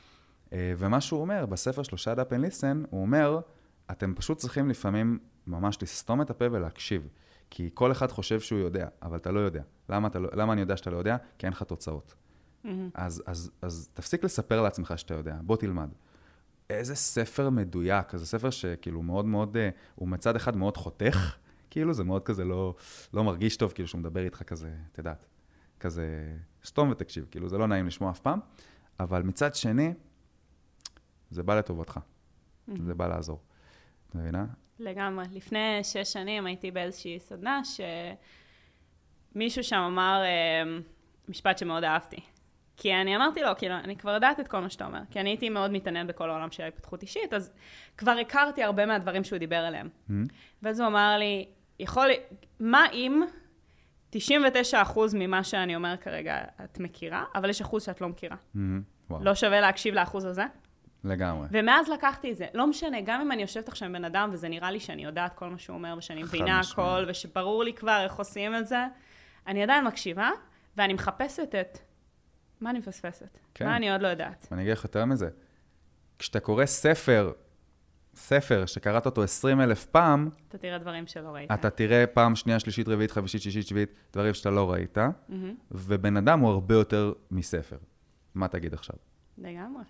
ומה שהוא אומר, בספר שלו, shut up and listen, הוא אומר, אתם פשוט צריכים לפעמים ממש לסתום את הפה ולהקשיב. כי כל אחד חושב שהוא יודע, אבל אתה לא יודע. למה אני יודע שאתה לא יודע? כי אין לך תוצאות. אז תפסיק לספר לעצמך שאתה יודע, בוא תלמד. איזה ספר מדויק, איזה ספר שכאילו מאוד מאוד, הוא מצד אחד מאוד חותך, כאילו זה מאוד כזה לא מרגיש טוב, כאילו שהוא מדבר איתך כזה, תדעת, כזה סתום ותקשיב, כאילו זה לא נעים לשמוע אף פעם, אבל מצד שני, זה בא לטובתך, זה בא לעזור. אתה מבינה? לגמרי. לפני 6 שנים הייתי באיזושהי סדנה שמישהו שם אמר משפט שמאוד אהבתי. כי אני אמרתי לו, כאילו, אני כבר יודעת את כל מה שאתה אומר, כי אני הייתי מאוד מתעניין בכל העולם של ההתפתחות אישית, אז כבר הכרתי הרבה מהדברים שהוא דיבר עליהם. ואז הוא אמר לי, מה אם 99% ממה שאני אומר כרגע את מכירה, אבל יש אחוז שאת לא מכירה. לא שווה להקשיב לאחוז הזה? לגמרי. ומאז לקחתי את זה. לא משנה, גם אם אני יושבת עכשיו עם בן אדם, וזה נראה לי שאני יודעת כל מה שהוא אומר, ושאני מבינה הכל, ושברור לי כבר איך עושים את זה, אני עדיין מקשיבה, ואני מחפשת את מה אני מפספסת. כן. מה אני עוד לא יודעת. ואני אגיד לך יותר מזה. כשאתה קורא ספר שקראת אותו 20,000 פעם, אתה תראה דברים שלא ראית. אתה תראה פעם שנייה, שלישית, רביעית, חמישית, שישית, שביעית, דברים שאתה לא ראית, ובן אדם הוא הרבה יותר מספר. מה תגיד עכשיו? לגמרי.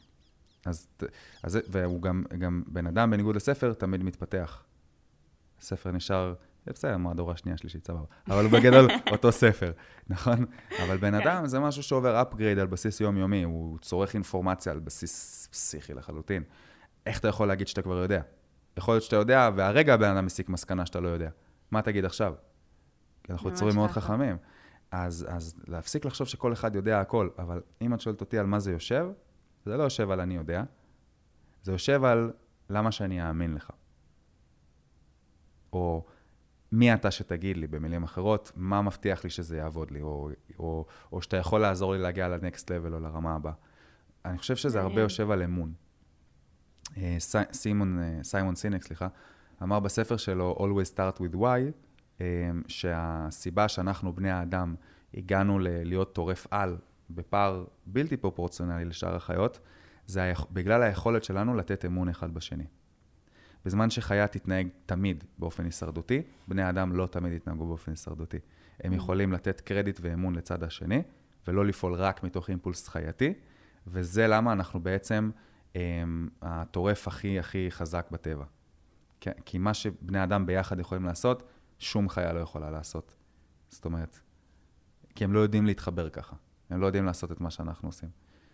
והוא גם בן אדם בניגוד לספר תמיד מתפתח. הספר נשאר, בסדר, מהדורה שנייה, שלישית, סבבה. אבל הוא בגדול אותו ספר, נכון? אבל בן אדם זה משהו שעובר upgrade על בסיס יומיומי, הוא צורך אינפורמציה על בסיס פסיכי לחלוטין. איך אתה יכול להגיד שאתה כבר יודע? יכול להיות שאתה יודע, והרגע הבן אדם מסיק מסקנה שאתה לא יודע. מה תגיד עכשיו? אנחנו יצורים מאוד חכמים. אז להפסיק לחשוב שכל אחד יודע הכל, אבל אם את שואלת אותי על מה זה יושב, זה לא יושב על אני יודע, זה יושב על למה שאני אאמין לך. או מי אתה שתגיד לי, במילים אחרות, מה מבטיח לי שזה יעבוד לי, או שאתה יכול לעזור לי להגיע ל-next level או לרמה הבאה. אני חושב שזה הרבה יושב על אמון. סיימון סינק, אמר בספר שלו, Always Start with Why, שהסיבה שאנחנו בני האדם הגענו להיות טורף על, בפער בלתי פרופורציונלי לשאר החיות, זה בגלל היכולת שלנו לתת אמון אחד בשני. בזמן שחיה תתנהג תמיד באופן הישרדותי, בני אדם לא תמיד יתנהגו באופן הישרדותי. הם יכולים לתת קרדיט ואמון לצד השני, ולא לפעול רק מתוך אימפולס חייתי, וזה למה אנחנו בעצם הטורף הכי חזק בטבע. כי מה שבני אדם ביחד יכולים לעשות, שום חיה לא יכולה לעשות. זאת אומרת, כי הם לא יודעים להתחבר ככה. הם לא יודעים לעשות את מה שאנחנו עושים.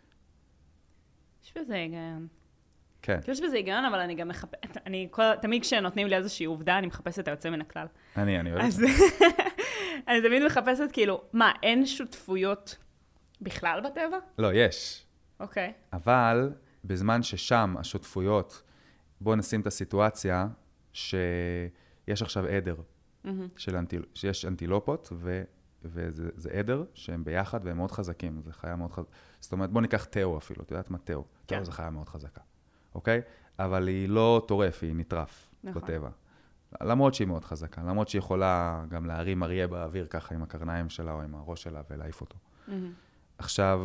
יש בזה היגיון. כן. יש בזה היגיון, אבל אני גם מחפשת, תמיד כשנותנים לי איזושהי עובדה, אני מחפשת את היוצא מן הכלל. אני אוהב את זה. אני תמיד מחפשת כאילו, מה, אין שותפויות בכלל בטבע? לא, יש. אוקיי. אבל בזמן ששם השותפויות, בואו נשים את הסיטואציה שיש עכשיו עדר, שיש אנטילופות, וזה עדר שהם ביחד והם מאוד חזקים, זה חיה מאוד חזקה. זאת אומרת, בואו ניקח תאו אפילו, את יודעת מה תאו? תאו זה חיה מאוד חזקה, אוקיי? אבל היא לא טורף, היא נטרף בטבע. למרות שהיא מאוד חזקה, למרות שהיא יכולה גם להרים אריה באוויר ככה עם הקרניים שלה או עם הראש שלה ולהעיף אותו. עכשיו,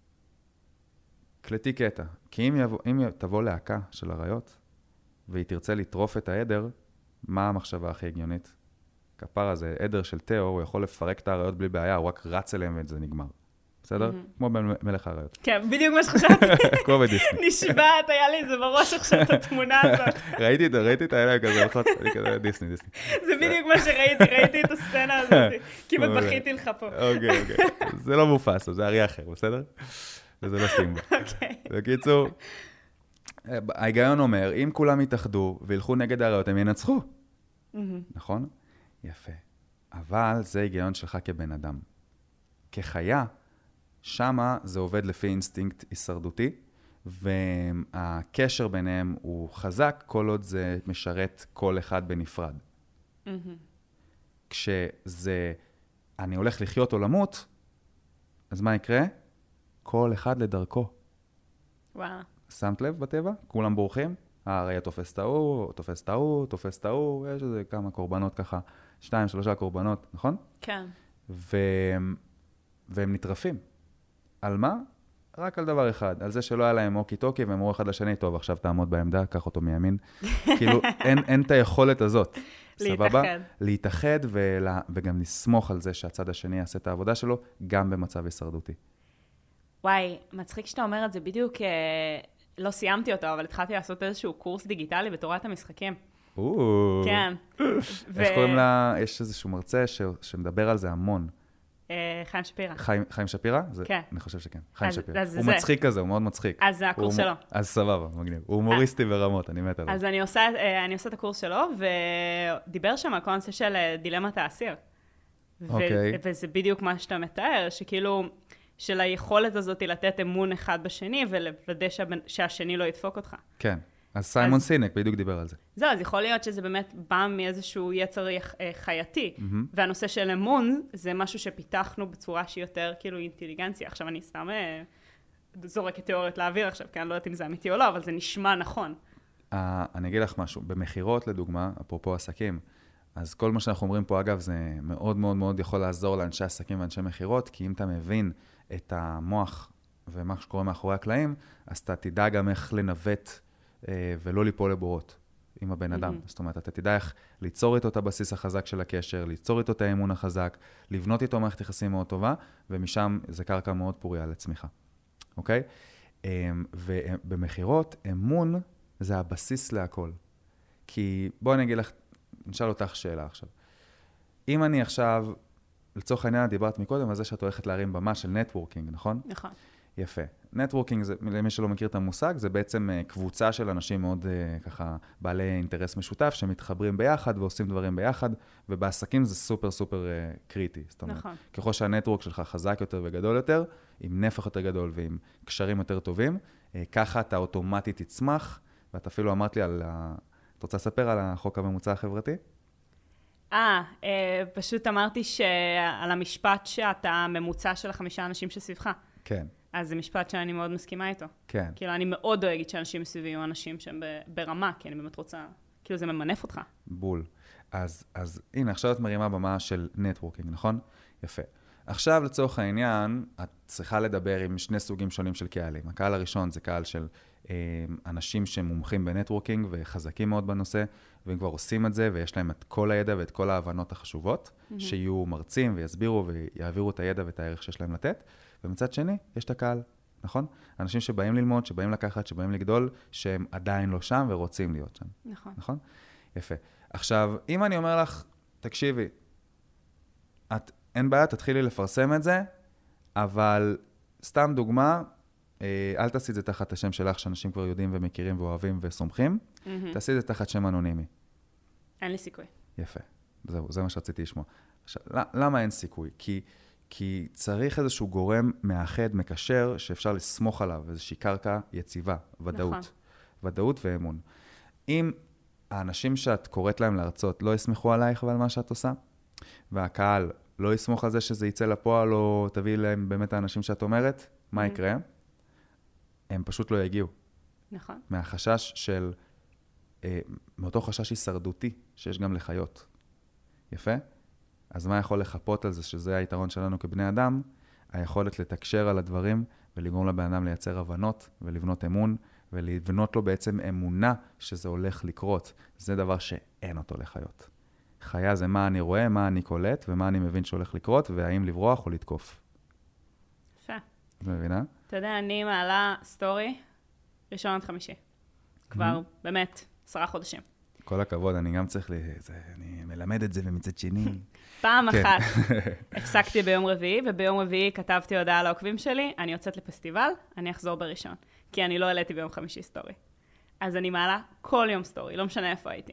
קלטי קטע, כי אם תבוא להקה של אריות, והיא תרצה לטרוף את העדר, מה המחשבה הכי הגיונית? כפר הזה, עדר של תאו, הוא יכול לפרק את האריות בלי בעיה, הוא רק רץ אליהם וזה נגמר. בסדר? כמו במלך האריות. כן, בדיוק מה שחשבתי. כמו בדיסני. נשבעת, היה לי את זה בראש עכשיו, את התמונה הזאת. ראיתי את האלה כזה, אני כזה דיסני. זה בדיוק מה שראיתי את הסצנה הזאת. כמעט בכיתי לך פה. אוקיי. זה לא מופס, זה אריה אחר, בסדר? וזה לא סימבה. בקיצור, ההיגיון אומר, אם כולם יתאחדו וילכו נגד האריות, הם ינצחו. נכון? יפה. אבל זה היגיון שלך כבן אדם. כחיה, שמה זה עובד לפי אינסטינקט הישרדותי, והקשר ביניהם הוא חזק, כל עוד זה משרת כל אחד בנפרד. כשזה, אני הולך לחיות או למות, אז מה יקרה? כל אחד לדרכו. וואו. שמת לב בטבע? כולם בורחים? הרי תופס את ההוא, תופס את ההוא, יש איזה כמה קורבנות ככה, 2-3 קורבנות, נכון? כן. והם נטרפים. על מה? רק על דבר אחד, על זה שלא היה להם אוקי טוקי, והם אמרו אחד לשני, טוב, עכשיו תעמוד בעמדה, קח אותו מימין. כאילו, אין את היכולת הזאת. סבבה? להתאחד וגם לסמוך על זה שהצד השני יעשה את העבודה שלו, גם במצב הישרדותי. וואי, מצחיק שאתה אומר את זה, בדיוק לא סיימתי אותו, אבל התחלתי לעשות איזשהו קורס דיגיטלי בתורת המשחקים. כן. איך קוראים לה? יש איזשהו מרצה שמדבר על זה המון. חיים שפירא. חיים שפירא? כן. אני חושב שכן. חיים שפירא. הוא מצחיק כזה, הוא מאוד מצחיק. אז זה הקורס שלו. אז סבבה, מגניב. הוא הומוריסטי ברמות, אני מת עליו. אז אני עושה את הקורס שלו, ודיבר שם על כל הנושא של דילמת האסיר. אוקיי. וזה בדיוק מה שאתה מתאר, שכאילו, של היכולת הזאת לתת אמון אחד בשני, ולוודא שהשני לא ידפוק אותך. כן. אז סיימון סינק בדיוק דיבר על זה. זהו, אז יכול להיות שזה באמת בא מאיזשהו יצר חייתי, והנושא של אמון זה משהו שפיתחנו בצורה שהיא יותר כאילו אינטליגנציה. עכשיו אני סתם זורקת תיאוריות לאוויר עכשיו, כי אני לא יודעת אם זה אמיתי או לא, אבל זה נשמע נכון. אני אגיד לך משהו, במחירות לדוגמה, אפרופו עסקים, אז כל מה שאנחנו אומרים פה אגב זה מאוד מאוד מאוד יכול לעזור לאנשי עסקים ואנשי מחירות, כי אם אתה מבין את המוח ומה שקורה מאחורי הקלעים, אז אתה תדע גם איך לנווט ולא ליפול לבורות עם הבן אדם. זאת אומרת, אתה תדע איך ליצור איתו את הבסיס החזק של הקשר, ליצור איתו את האמון החזק, לבנות איתו מערכת יחסים מאוד טובה, ומשם זה קרקע מאוד פוריה לצמיחה. אוקיי? ובמחירות, אמון זה הבסיס להכל. כי בואו אני אגיד לך, נשאל אותך שאלה עכשיו. אם אני עכשיו, לצורך העניין, דיברת מקודם על זה שאת הולכת להרים במה של נטוורקינג, נכון? נכון. יפה. נטוורקינג, למי שלא מכיר את המושג, זה בעצם קבוצה של אנשים מאוד ככה בעלי אינטרס משותף, שמתחברים ביחד ועושים דברים ביחד, ובעסקים זה סופר סופר קריטי. זאת אומרת, נכון. ככל שהנטוורק שלך חזק יותר וגדול יותר, עם נפח יותר גדול ועם קשרים יותר טובים, ככה אתה אוטומטית תצמח, ואת אפילו אמרת לי את רוצה לספר על החוק הממוצע החברתי? פשוט אמרתי על המשפט שאתה ממוצע של 5 אנשים שסביבך. כן. אז זה משפט שאני מאוד מסכימה איתו. כן. כאילו, אני מאוד דואגת שאנשים מסביבי יהיו אנשים שהם ברמה, כי אני באמת רוצה, כאילו, זה ממנף אותך. בול. אז הנה, עכשיו את מרימה במה של נטוורקינג, נכון? יפה. עכשיו, לצורך העניין, את צריכה לדבר עם 2 סוגים שונים של קהלים. הקהל הראשון זה קהל של אנשים שמומחים בנטוורקינג וחזקים מאוד בנושא, והם כבר עושים את זה, ויש להם את כל הידע ואת כל ההבנות החשובות, שיהיו מרצים ויסבירו ויעבירו את הידע ואת הערך שיש להם לתת, ומצד שני, יש את הקהל, נכון? אנשים שבאים ללמוד, שבאים לקחת, שבאים לגדול, שהם עדיין לא שם ורוצים להיות שם. נכון. נכון? יפה. עכשיו, אם אני אומר לך, תקשיבי, אין בעיה, תתחילי לפרסם את זה, אבל סתם דוגמה, אל תעשי את זה תחת השם שלך, שאנשים כבר יודעים ומכירים ואוהבים וסומכים, תעשי את זה תחת שם אנונימי. אין לי סיכוי. יפה. זהו, זה מה שרציתי לשמוע. עכשיו, למה אין סיכוי? כי צריך איזשהו גורם מאחד, מקשר, שאפשר לסמוך עליו, איזושהי קרקע יציבה, ודאות. נכון. ודאות ואמון. אם האנשים שאת קוראת להם להרצות לא יסמכו עלייך ועל מה שאת עושה, והקהל לא יסמוך על זה שזה יצא לפועל, או תביא להם באמת האנשים שאת אומרת, מה יקרה? הם פשוט לא יגיעו. נכון. מהחשש של, מאותו חשש הישרדותי שיש גם לחיות. יפה? אז מה יכול לחפות על זה, שזה היתרון שלנו כבני אדם? היכולת לתקשר על הדברים ולגרום לבן אדם לייצר הבנות ולבנות אמון, ולבנות לו בעצם אמונה שזה הולך לקרות. זה דבר שאין אותו לחיות. חיה זה מה אני רואה, מה אני קולט, ומה אני מבין שהולך לקרות, והאם לברוח או לתקוף. יפה. את מבינה? אתה יודע, אני מעלה סטורי ראשון עד חמישי. כבר באמת 10 חודשים. כל הכבוד, אני גם צריך אני מלמד את זה ומצד שני. פעם אחת הפסקתי ביום רביעי, וביום רביעי כתבתי הודעה לעוקבים שלי, אני יוצאת לפסטיבל, אני אחזור בראשון. כי אני לא העליתי ביום חמישי סטורי. אז אני מעלה כל יום סטורי, לא משנה איפה הייתי.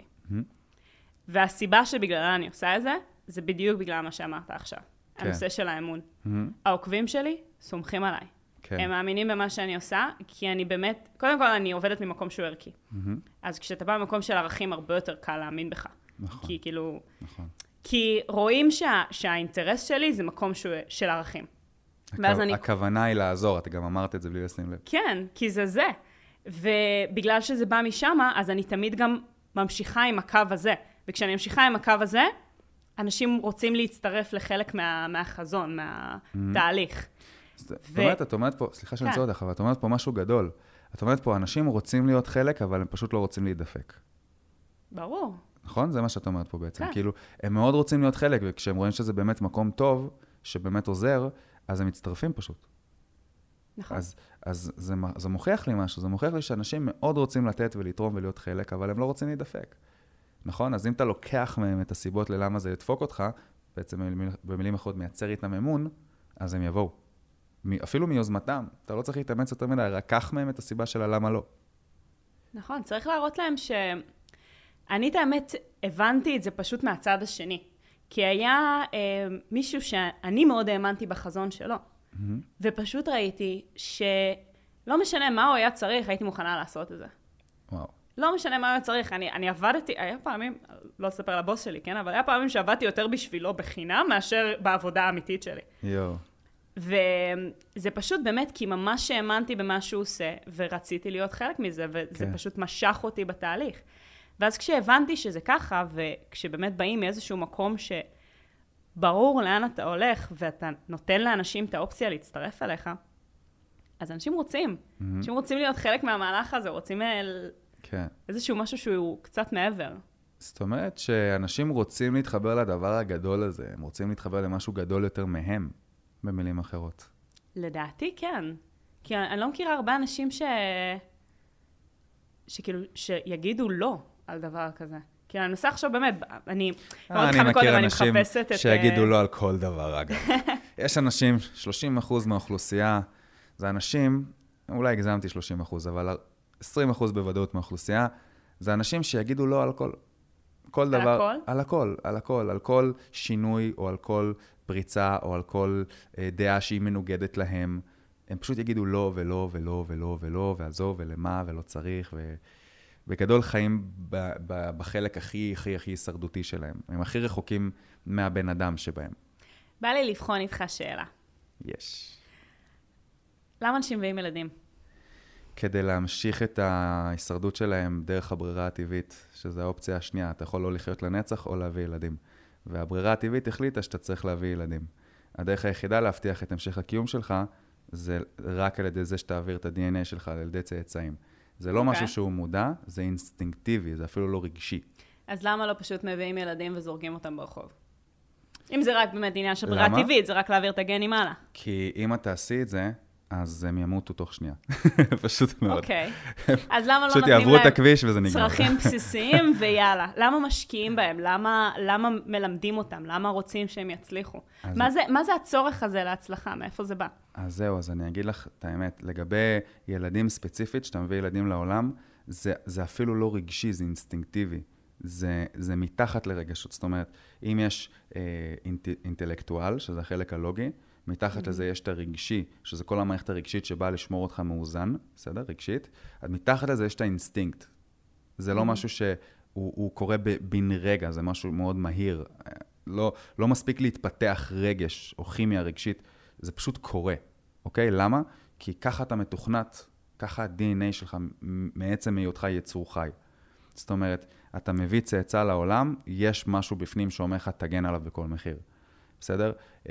והסיבה שבגללה אני עושה את זה, זה בדיוק בגלל מה שאמרת עכשיו. הנושא של האמון. העוקבים שלי סומכים עליי. הם מאמינים במה שאני עושה, כי אני באמת, קודם כל אני עובדת ממקום שהוא ערכי. אז כשאתה בא ממקום של ערכים, הרבה יותר קל להאמין בך. נכון. כי כאילו, נכון. כי רואים שהאינטרס שלי זה מקום של ערכים. הכוונה היא לעזור, אתה גם אמרת את זה בלי לשים לב. כן, כי זה. ובגלל שזה בא משם, אז אני תמיד גם ממשיכה עם הקו הזה. וכשאני ממשיכה עם הקו הזה, אנשים רוצים להצטרף לחלק מהחזון, מהתהליך. באמת, את אומרת פה, סליחה שאני צודק, אבל את אומרת פה משהו גדול. את אומרת פה, אנשים רוצים להיות חלק, אבל הם פשוט לא רוצים להידפק. ברור. נכון? זה מה שאת אומרת פה בעצם. כאילו, הם מאוד רוצים להיות חלק, וכשהם רואים שזה באמת מקום טוב, שבאמת עוזר, אז הם מצטרפים פשוט. נכון. אז זה מוכיח לי משהו, זה מוכיח לי שאנשים מאוד רוצים לתת ולתרום ולהיות חלק, אבל הם לא רוצים להידפק. נכון? אז אם אתה לוקח מהם את הסיבות ללמה זה ידפוק אותך, בעצם במילים אחרות מייצר איתם אמון, אז הם יבואו. אפילו מיוזמתם. אתה לא צריך להתאמץ יותר מדי, רק קח מהם את הסיבה של הלמה לא. נכון, צריך להראות להם אני את האמת הבנתי את זה פשוט מהצד השני. כי היה מישהו שאני מאוד האמנתי בחזון שלו. ופשוט ראיתי שלא משנה מה הוא היה צריך, הייתי מוכנה לעשות את זה. וואו. לא משנה מה הוא היה צריך, אני עבדתי, היה פעמים, לא אספר על הבוס שלי, כן? אבל היה פעמים שעבדתי יותר בשבילו בחינם, מאשר בעבודה האמיתית שלי. יו. וזה פשוט באמת, כי ממש האמנתי במה שהוא עושה, ורציתי להיות חלק מזה, וזה פשוט משך אותי בתהליך. ואז כשהבנתי שזה ככה, וכשבאמת באים מאיזשהו מקום שברור לאן אתה הולך, ואתה נותן לאנשים את האופציה להצטרף אליך, אז אנשים רוצים. אנשים רוצים להיות חלק מהמהלך הזה, רוצים איזשהו משהו שהוא קצת מעבר. זאת אומרת שאנשים רוצים להתחבר לדבר הגדול הזה, הם רוצים להתחבר למשהו גדול יותר מהם, במילים אחרות. לדעתי כן. כי אני לא מכירה הרבה אנשים שכאילו, שיגידו לא על דבר כזה. כי אני מנסה עכשיו באמת, אני מכיר אנשים שיגידו לא על כל דבר, אגב. יש אנשים, 30% מהאוכלוסייה, זה אנשים, אולי הגזמתי 30%, אבל 20% בוודאות מהאוכלוסייה, זה אנשים שיגידו לא על כל דבר. על הכל? על הכל, על הכל, על כל שינוי או על כל פריצה או על כל דעה שהיא מנוגדת להם. הם פשוט יגידו לא ולא ולא ולא ולא, ועזוב ולמה ולא צריך, ובגדול חיים בחלק הכי הכי הכי הישרדותי שלהם. הם הכי רחוקים מהבן אדם שבהם. בא לי לבחון איתך שאלה. יש. למה אנשים מביאים ילדים? כדי להמשיך את ההישרדות שלהם דרך הברירה הטבעית, שזו האופציה השנייה. אתה יכול לא לחיות לנצח או להביא ילדים. והברירה הטבעית החליטה שאתה צריך להביא ילדים. הדרך היחידה להבטיח את המשך הקיום שלך, זה רק על ידי זה שתעביר את ה-DNA שלך על ידי צאצאים. זה לא משהו שהוא מודע, זה אינסטינקטיבי, זה אפילו לא רגשי. אז למה לא פשוט מביאים ילדים וזורקים אותם ברחוב? אם זה רק באמת עניין של ברירה טבעית, זה רק להעביר את הגנים הלאה. כי אם אתה תעשי את זה, אז הם ימותו תוך שנייה. פשוט מאוד. אוקיי. אז למה לא פשוט נותנים יעברו את הכביש וזה נגמר. צרכים בסיסיים ויאללה. למה משקיעים בהם? למה מלמדים אותם? למה רוצים שהם יצליחו? מה זה הצורך הזה להצלחה? מאיפה זה בא? אז זהו, אז אני אגיד לך את האמת. לגבי ילדים ספציפית, שאתה מביא ילדים לעולם, זה אפילו לא רגשי, זה אינסטינקטיבי. זה מתחת לרגשות. זאת אומרת, אם יש אינטלקטואל, שזה החלק הלוגי, מתחת לזה יש את הרגשי, שזה כל המערכת הרגשית שבאה לשמור אותך מאוזן, בסדר? רגשית. אז מתחת לזה יש את האינסטינקט. זה לא משהו שהוא קורה בן רגע, זה משהו מאוד מהיר. לא מספיק להתפתח רגש או כימיה רגשית, זה פשוט קורה, אוקיי? למה? כי ככה אתה מתוכנת, ככה ה-DNA שלך מעצם היותך יצור חי. זאת אומרת, אתה מביא צאצא לעולם, יש משהו בפנים שאומר לך, תגן עליו בכל מחיר. בסדר?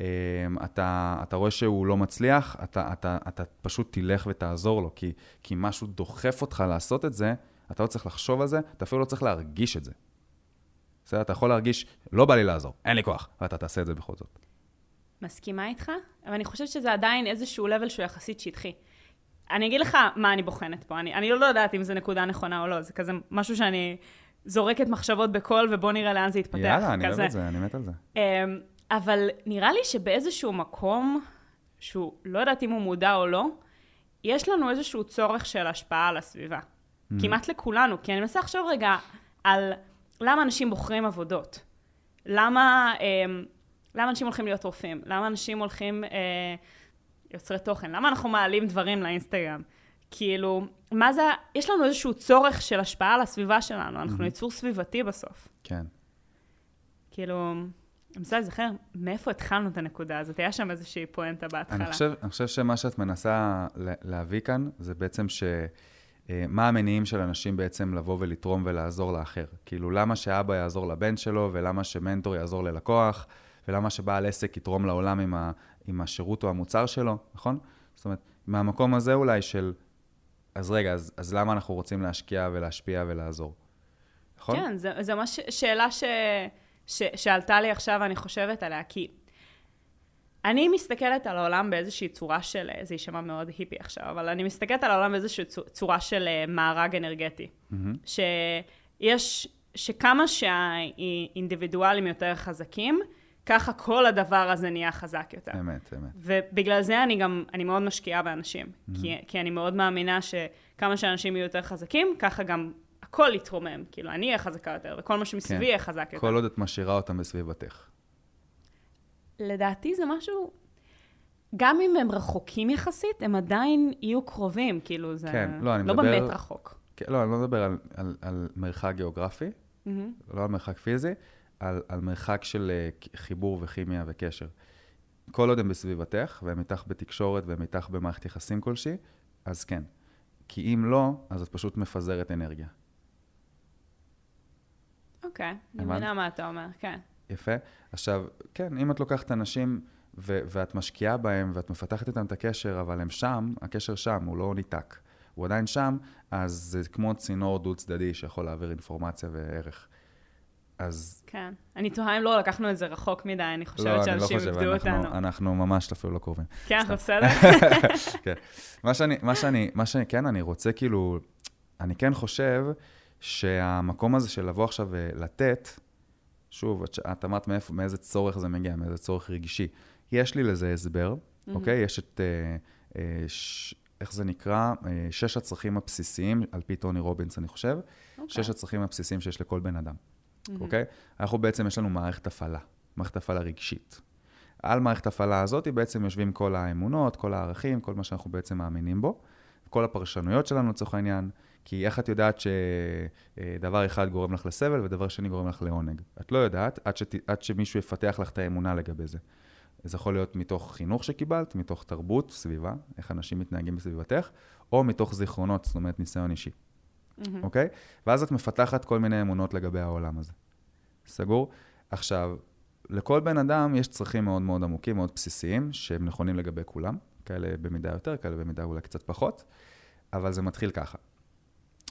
אתה רואה שהוא לא מצליח, אתה פשוט תלך ותעזור לו, כי משהו דוחף אותך לעשות את זה, אתה לא צריך לחשוב על זה, אתה אפילו לא צריך להרגיש את זה. בסדר? אתה יכול להרגיש, לא בא לי לעזור, אין לי כוח, ואתה תעשה את זה בכל זאת. מסכימה איתך? אבל אני חושבת שזה עדיין איזשהו לבל שהוא יחסית שטחי. אני אגיד לך מה אני בוחנת פה, אני לא יודעת אם זה נקודה נכונה או לא, זה כזה משהו שאני זורקת מחשבות בקול, ובוא נראה לאן זה יתפתח. יאללה, אני אוהב את זה, אני מת על זה. אבל נראה לי שבאיזשהו מקום, שהוא לא יודעת אם הוא מודע או לא, יש לנו איזשהו צורך של השפעה על הסביבה. כמעט לכולנו, כי אני מנסה לחשוב רגע על למה אנשים בוחרים עבודות. למה אנשים הולכים להיות רופאים? למה אנשים הולכים יוצרי תוכן? למה אנחנו מעלים דברים לאינסטגרם? כאילו, מה זה, יש לנו איזשהו צורך של השפעה על הסביבה שלנו, אנחנו יצור סביבתי בסוף. כן. כאילו, אני מנסה לזכר, מאיפה התחלנו את הנקודה הזאת? היה שם איזושהי פואנטה בהתחלה. אני חושב שמה שאת מנסה להביא כאן, זה בעצם מה המניעים של אנשים בעצם לבוא ולתרום ולעזור לאחר. כאילו, למה שאבא יעזור לבן שלו, ולמה שמנטור יעזור ללקוח, ולמה שבעל עסק יתרום לעולם עם השירות או המוצר שלו, נכון? זאת אומרת, מהמקום הזה אולי של, אז רגע, אז למה אנחנו רוצים להשקיע ולהשפיע ולעזור? נכון? כן, זו ממש שאלה שעלתה לי עכשיו, אני חושבת עליה, כי אני מסתכלת על העולם באיזושהי צורה של, זה יישמע מאוד היפי עכשיו, אבל אני מסתכלת על העולם באיזושהי צורה של מארג אנרגטי. שכמה שהאינדיבידואלים יותר חזקים, ככה כל הדבר הזה נהיה חזק יותר. אמת. ובגלל זה אני מאוד משקיעה באנשים. כי אני מאוד מאמינה שכמה שאנשים יהיו יותר חזקים, ככה גם הכל יתרומם. כאילו, אני אהיה חזקה יותר, וכל מה שמסביבי יהיה חזק יותר. כל עוד את משאירה אותם בסביבתך. לדעתי זה משהו, גם אם הם רחוקים יחסית, הם עדיין יהיו קרובים. כאילו, זה לא באמת רחוק. לא, אני לא מדבר על מרחק גיאוגרפי, לא על מרחק פיזי, על מרחק של חיבור וכימיה וקשר. כל עוד הם בסביבתך, והם איתך בתקשורת, והם איתך במערכת יחסים כלשהי, אז כן. כי אם לא, אז את פשוט מפזרת אנרגיה. אוקיי, אני מבינה מה אתה אומר, כן. יפה. עכשיו, כן, אם את לוקחת אנשים, ואת משקיעה בהם, ואת מפתחת איתם את הקשר, אבל הם שם, הקשר שם, הוא לא ניתק. הוא עדיין שם, אז זה כמו צינור דו צדדי שיכול להעביר אינפורמציה וערך. אז... כן. אני תוהה אם לא לקחנו את זה רחוק מדי, אני חושבת שאנשים יבדו אותנו. אנחנו ממש אפילו לא קרובים. כן, אנחנו בסדר? כן. מה שאני, כן, אני רוצה כאילו, אני כן חושב שהמקום הזה של לבוא עכשיו ולתת, שוב, את אמרת מאיזה צורך זה מגיע, מאיזה צורך רגשי. יש לי לזה הסבר, אוקיי? יש את, איך זה נקרא? 6 הצרכים הבסיסיים, על פי טוני רובינס, אני חושב. 6 הצרכים הבסיסיים שיש לכל בן אדם. אוקיי? אנחנו בעצם, יש לנו מערכת הפעלה רגשית. על מערכת הפעלה הזאת בעצם יושבים כל האמונות, כל הערכים, כל מה שאנחנו בעצם מאמינים בו, כל הפרשנויות שלנו לצורך העניין, כי איך את יודעת שדבר אחד גורם לך לסבל ודבר שני גורם לך לעונג? את לא יודעת עד שמישהו יפתח לך את האמונה לגבי זה. זה יכול להיות מתוך חינוך שקיבלת, מתוך תרבות, סביבה, איך אנשים מתנהגים בסביבתך, או מתוך זיכרונות, זאת אומרת ניסיון אישי. אוקיי? ואז את מפתחת כל מיני אמונות לגבי העולם הזה. סגור? עכשיו, לכל בן אדם יש צרכים מאוד מאוד עמוקים, מאוד בסיסיים, שהם נכונים לגבי כולם, כאלה במידה יותר, כאלה במידה אולי קצת פחות, אבל זה מתחיל ככה.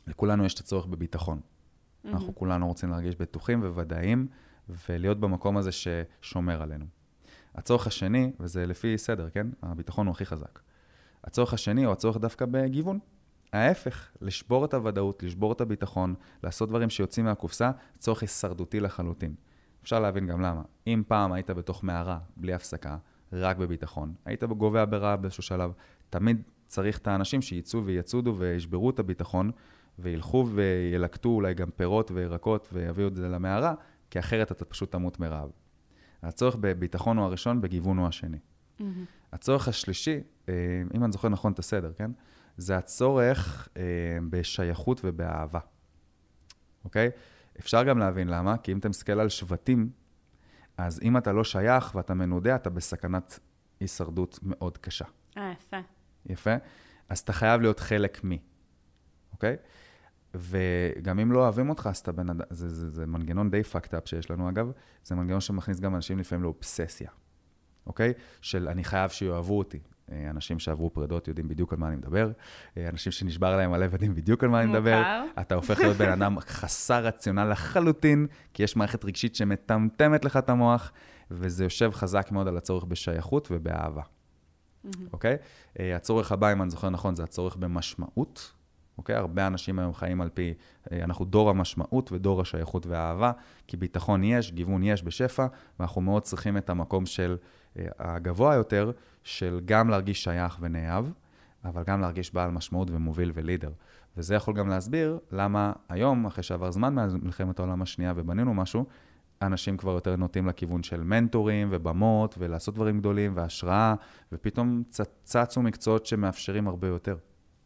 לכולנו יש את הצורך בביטחון. אנחנו כולנו רוצים להרגיש בטוחים וודאיים, ולהיות במקום הזה ששומר עלינו. הצורך השני, וזה לפי סדר, כן? הביטחון הוא הכי חזק. הצורך השני הוא הצורך דווקא בגיוון. ההפך, לשבור את הוודאות, לשבור את הביטחון, לעשות דברים שיוצאים מהקופסה, צורך הישרדותי לחלוטין. אפשר להבין גם למה. אם פעם היית בתוך מערה, בלי הפסקה, רק בביטחון, היית גובע ברעב באיזשהו שלב, תמיד צריך את האנשים שיצאו ויצודו וישברו את הביטחון, וילכו וילקטו אולי גם פירות וירקות ויביאו את זה למערה, כי אחרת אתה פשוט תמות מרעב. הצורך בביטחון הוא הראשון, בגיוון הוא השני. הצורך השלישי, אם אני זוכר נכון את הסדר, כן? זה הצורך בשייכות ובאהבה. אוקיי? אפשר גם להבין למה, כי אם אתה מסתכל על שבטים, אז אם אתה לא שייך ואתה מנודה, אתה בסכנת הישרדות מאוד קשה. יפה. יפה? אז אתה חייב להיות חלק מי. אוקיי? וגם אם לא אוהבים אותך, אז אתה בן אדם, זה מנגנון די פאקט אפ שיש לנו אגב, זה מנגנון שמכניס גם אנשים לפעמים לאובססיה. אוקיי? של אני חייב שיאהבו אותי. אנשים שעברו פרדות יודעים בדיוק על מה אני מדבר, אנשים שנשבר להם הלב יודעים בדיוק על מה אני מדבר. אתה הופך להיות בן אדם חסר רציונל לחלוטין, כי יש מערכת רגשית שמטמטמת לך את המוח, וזה יושב חזק מאוד על הצורך בשייכות ובאהבה. אוקיי? הצורך הבא, אם אני זוכר נכון, זה הצורך במשמעות. אוקיי? הרבה אנשים היום חיים על פי, אנחנו דור המשמעות ודור השייכות והאהבה, כי ביטחון יש, גיוון יש בשפע, ואנחנו מאוד צריכים את המקום של הגבוה יותר, של גם להרגיש שייך ונאהב, אבל גם להרגיש בעל משמעות ומוביל ולידר. וזה יכול גם להסביר למה היום, אחרי שעבר זמן מלחמת העולם השנייה ובנינו משהו, אנשים כבר יותר נוטים לכיוון של מנטורים ובמות, ולעשות דברים גדולים והשראה, ופתאום צצו מקצועות שמאפשרים הרבה יותר.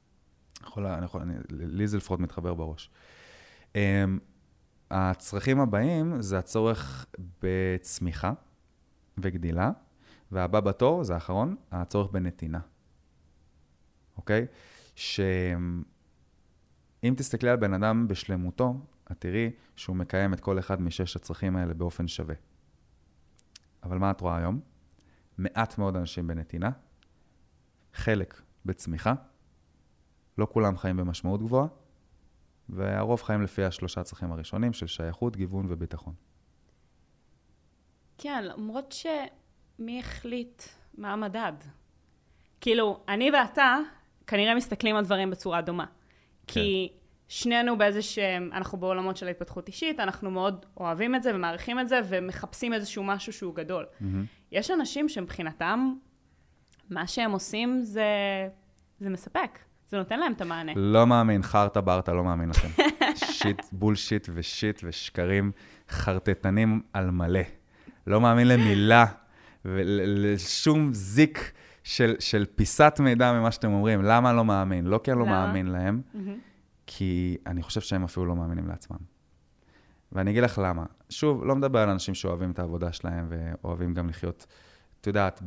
לי זה לפחות מתחבר בראש. הצרכים הבאים זה הצורך בצמיחה וגדילה, והבא בתור, זה האחרון, הצורך בנתינה. אוקיי? שאם תסתכלי על בן אדם בשלמותו, את תראי שהוא מקיים את כל אחד משש הצרכים האלה באופן שווה. אבל מה את רואה היום? מעט מאוד אנשים בנתינה, חלק בצמיחה, לא כולם חיים במשמעות גבוהה, והרוב חיים לפי השלושה הצרכים הראשונים של שייכות, גיוון וביטחון. כן, למרות מי החליט מה המדד? כאילו, אני ואתה כנראה מסתכלים על דברים בצורה דומה. כי שנינו באיזה אנחנו בעולמות של ההתפתחות אישית, אנחנו מאוד אוהבים את זה ומעריכים את זה, ומחפשים איזשהו משהו שהוא גדול. יש אנשים שמבחינתם, מה שהם עושים זה מספק. זה נותן להם את המענה. לא מאמין, חרטה ברטה, לא מאמין לכם. שיט, בולשיט ושיט ושקרים חרטטנים על מלא. לא מאמין למילה. ולשום זיק של פיסת מידע ממה שאתם אומרים. למה לא מאמין? לא כי אני לא מאמין להם, כי אני חושב שהם אפילו לא מאמינים לעצמם. ואני אגיד לך למה. שוב, לא מדבר על אנשים שאוהבים את העבודה שלהם, ואוהבים גם לחיות, את יודעת,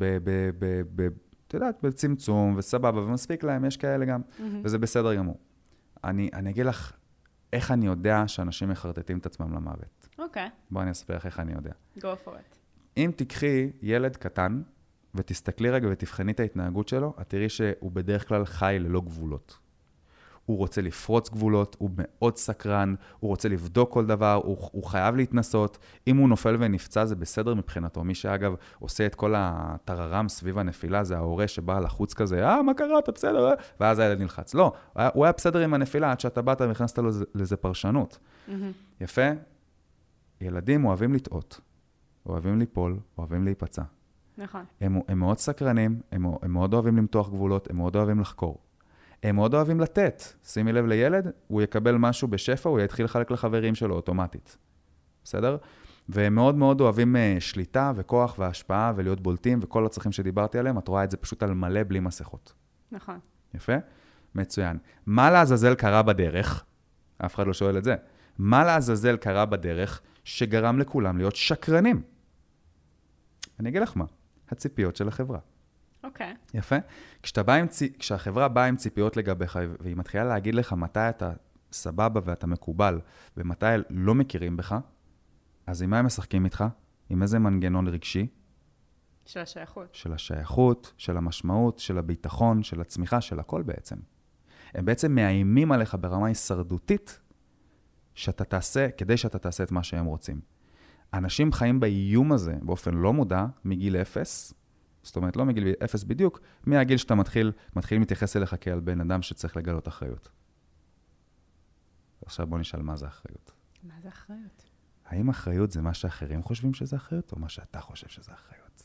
בצמצום וסבבה, ומספיק להם, יש כאלה גם, וזה בסדר גמור. אני אגיד לך איך אני יודע שאנשים מחרטטים את עצמם למוות. אוקיי. בואי אני אספר לך איך אני יודע. Go for it. אם תקחי ילד קטן, ותסתכלי רגע ותבחני את ההתנהגות שלו, את תראי שהוא בדרך כלל חי ללא גבולות. הוא רוצה לפרוץ גבולות, הוא מאוד סקרן, הוא רוצה לבדוק כל דבר, הוא חייב להתנסות. אם הוא נופל ונפצע, זה בסדר מבחינתו. מי שאגב עושה את כל הטררם סביב הנפילה, זה ההורה שבא לחוץ כזה, מה קרה, אתה בסדר? ואז הילד נלחץ. לא, הוא היה בסדר עם הנפילה, עד שאתה באת והכנסת לו לזה פרשנות. יפה? ילדים אוהבים לטעות, אוהבים ליפול, אוהבים להיפצע. נכון. הם מאוד סקרנים, הם מאוד אוהבים למתוח גבולות, הם מאוד אוהבים לחקור. הם מאוד אוהבים לתת. שימי לב לילד, הוא יקבל משהו בשפע, הוא יתחיל לחלק לחברים שלו אוטומטית. בסדר? והם מאוד מאוד אוהבים שליטה וכוח והשפעה ולהיות בולטים, וכל הצרכים שדיברתי עליהם, את רואה את זה פשוט על מלא בלי מסכות. נכון. יפה? מצוין. מה לעזאזל קרה בדרך? אף אחד לא שואל את זה. מה לעזאזל קרה בדרך שגרם לכולם להיות שקרנים? אני אגיד לך מה. הציפיות של החברה. אוקיי. יפה? כשהחברה באה עם ציפיות לגביך, והיא מתחילה להגיד לך מתי אתה סבבה ואתה מקובל, ומתי לא מכירים בך, אז עם מה הם משחקים איתך? עם איזה מנגנון רגשי? של השייכות. של השייכות, של המשמעות, של הביטחון, של הצמיחה, של הכל בעצם. הם בעצם מאיימים עליך ברמה הישרדותית, שאתה תעשה, כדי שאתה תעשה את מה שהם רוצים. אנשים חיים באיום הזה באופן לא מודע, מגיל 0, זאת אומרת, לא מגיל 0 בדיוק, מהגיל שאתה מתחילים להתייחס אליך כעל בן אדם שצריך לגלות אחריות. עכשיו בוא נשאל מה זה אחריות. מה זה אחריות? האם אחריות זה מה שאחרים חושבים שזה אחריות, או מה שאתה חושב שזה אחריות?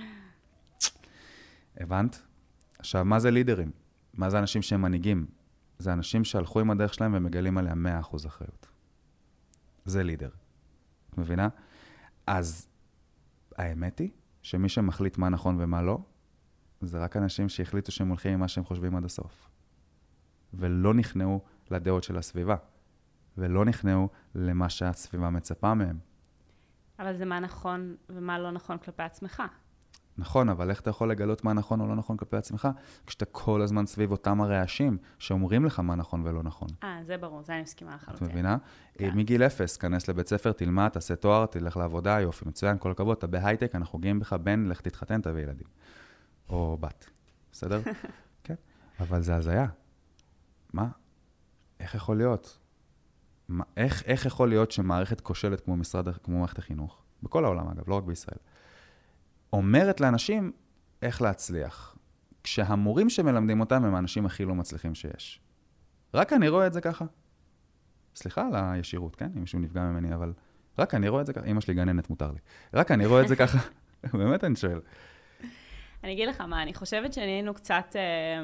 הבנת? עכשיו, מה זה לידרים? מה זה אנשים שהם מנהיגים? זה אנשים שהלכו עם הדרך שלהם ומגלים עליה 100% אחריות. זה לידר. את מבינה? אז האמת היא שמי שמחליט מה נכון ומה לא, זה רק אנשים שהחליטו שהם הולכים עם מה שהם חושבים עד הסוף. ולא נכנעו לדעות של הסביבה. ולא נכנעו למה שהסביבה מצפה מהם. אבל זה מה נכון ומה לא נכון כלפי עצמך. נכון, אבל איך אתה יכול לגלות מה נכון או לא נכון כלפי עצמך, כשאתה כל הזמן סביב אותם הרעשים שאומרים לך מה נכון ולא נכון. זה ברור, זה אני מסכימה לך. את מבינה? מגיל 0, כנס לבית ספר, תלמד, תעשה תואר, תלך לעבודה, יופי, מצוין, כל הכבוד, אתה בהייטק, אנחנו גאים בך, בן, לך תתחתן, תביא ילדים. או בת. בסדר? כן. אבל זה הזיה. מה? איך יכול להיות? איך יכול להיות שמערכת כושלת כמו מערכת החינוך, בכל העולם אגב, לא רק בישראל, אומרת לאנשים איך להצליח, כשהמורים שמלמדים אותם הם האנשים הכי לא מצליחים שיש. רק אני רואה את זה ככה. סליחה על הישירות, כן? אם מישהו נפגע ממני, אבל רק אני רואה את זה ככה. אמא שלי גננת, מותר לי. רק אני רואה את זה ככה. באמת אני שואל. אני אגיד לך מה, אני חושבת שנהיינו קצת...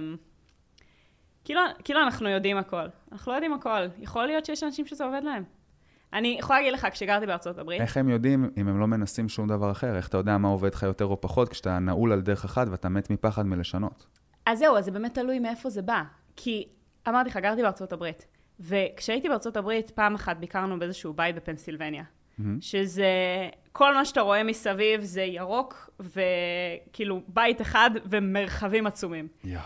כאילו אנחנו יודעים הכל. אנחנו לא יודעים הכל. יכול להיות שיש אנשים שזה עובד להם. אני יכולה להגיד לך, כשגרתי בארצות הברית... איך הם יודעים אם הם לא מנסים שום דבר אחר? איך אתה יודע מה עובד לך יותר או פחות, כשאתה נעול על דרך אחת ואתה מת מפחד מלשנות? אז זהו, אז זה באמת תלוי מאיפה זה בא. כי אמרתי לך, גרתי בארצות הברית. וכשהייתי בארצות הברית, פעם אחת ביקרנו באיזשהו בית בפנסילבניה. שזה... כל מה שאתה רואה מסביב זה ירוק, וכאילו בית אחד ומרחבים עצומים.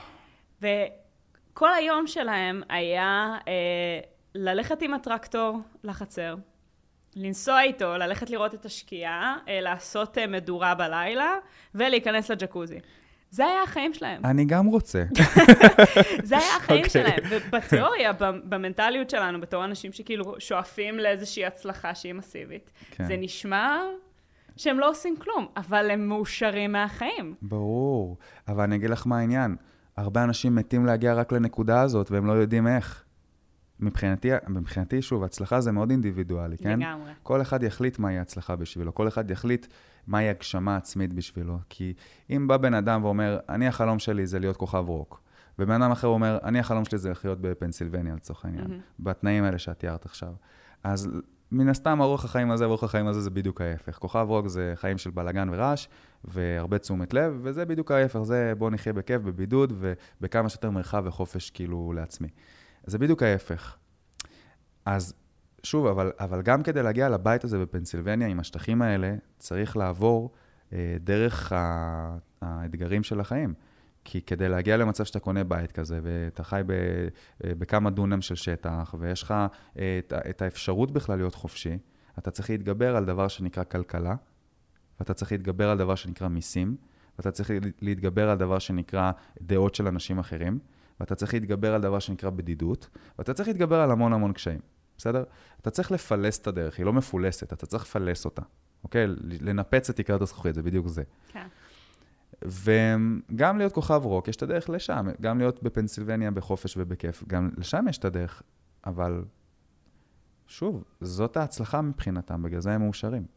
וכל היום שלהם היה... ללכת עם הטרקטור לחצר, לנסוע איתו, ללכת לראות את השקיעה, לעשות מדורה בלילה, ולהיכנס לג'קוזי. זה היה החיים שלהם. אני גם רוצה. זה היה החיים שלהם. ובתיאוריה, במנטליות שלנו, בתור אנשים שכאילו שואפים לאיזושהי הצלחה שהיא מסיבית, זה נשמע שהם לא עושים כלום, אבל הם מאושרים מהחיים. ברור. אבל אני אגיד לך מה העניין. הרבה אנשים מתים להגיע רק לנקודה הזאת, והם לא יודעים איך. מבחינתי, שוב, הצלחה זה מאוד אינדיבידואלי, כן? לגמרי. כל אחד יחליט מהי הצלחה בשבילו, כל אחד יחליט מהי הגשמה עצמית בשבילו, כי אם בא בן אדם ואומר, אני החלום שלי זה להיות כוכב רוק, ובן אדם אחר אומר, אני החלום שלי זה לחיות בפנסילבניה, לצורך העניין, בתנאים האלה שאת תיארת עכשיו. אז מן הסתם, אורח החיים הזה זה בדיוק ההפך. כוכב רוק זה חיים של בלגן ורעש, והרבה תשומת לב, וזה בדיוק ההפך, זה בוא נחיה בכיף, בבידוד, ובכמה שיותר מרחב וחופש כאילו לעצמי. זה בדיוק ההפך. אז שוב, אבל גם כדי להגיע לבית הזה בפנסילבניה, עם השטחים האלה, צריך לעבור דרך האתגרים של החיים. כי כדי להגיע למצב שאתה קונה בית כזה, ואתה חי בכמה דונם של שטח, ויש לך את האפשרות בכלל להיות חופשי, אתה צריך להתגבר על דבר שנקרא כלכלה, ואתה צריך להתגבר על דבר שנקרא מיסים, ואתה צריך להתגבר על דבר שנקרא דעות של אנשים אחרים, ואתה צריך להתגבר על דבר שנקרא בדידות, ואתה צריך להתגבר על המון המון קשיים, בסדר? אתה צריך לפלס את הדרך, היא לא מפולסת, אתה צריך לפלס אותה, אוקיי? לנפץ את תקרת הזכוכית, זה בדיוק זה. כן. וגם להיות כוכב רוק, יש את הדרך לשם, גם להיות בפנסילבניה בחופש ובכיף, גם לשם יש את הדרך, אבל שוב, זאת ההצלחה מבחינתם, בגלל זה הם מאושרים.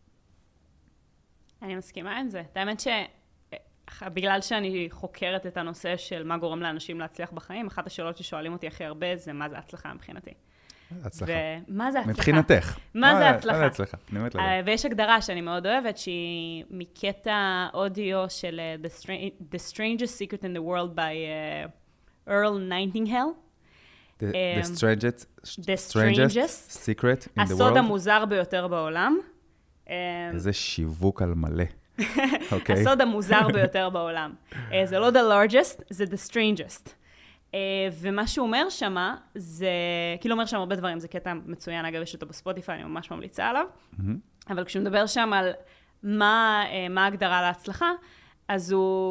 אני מסכימה עם זה. האמת בגלל שאני חוקרת את הנושא של מה גורם לאנשים להצליח בחיים, אחת השאלות ששואלים אותי הכי הרבה זה מה זה הצלחה מבחינתי. הצלחה. ומה זה הצלחה? מבחינתך. מה זה הצלחה? מה זה הצלחה? אני באמת לא יודע. ויש הגדרה שאני מאוד אוהבת, שהיא מקטע אודיו של The Strangest Secret in the World by Earl Nightingale. The strangest secret in the world. הסוד המוזר ביותר בעולם. איזה שיווק על מלא. הסוד המוזר ביותר בעולם. זה לא the largest, זה the strangest. ומה שהוא אומר שמה, זה, כאילו אומר שם הרבה דברים, זה קטע מצוין, אגב, יש אותו בספוטיפיי, אני ממש ממליצה עליו, אבל כשהוא מדבר שם על מה ההגדרה להצלחה, אז הוא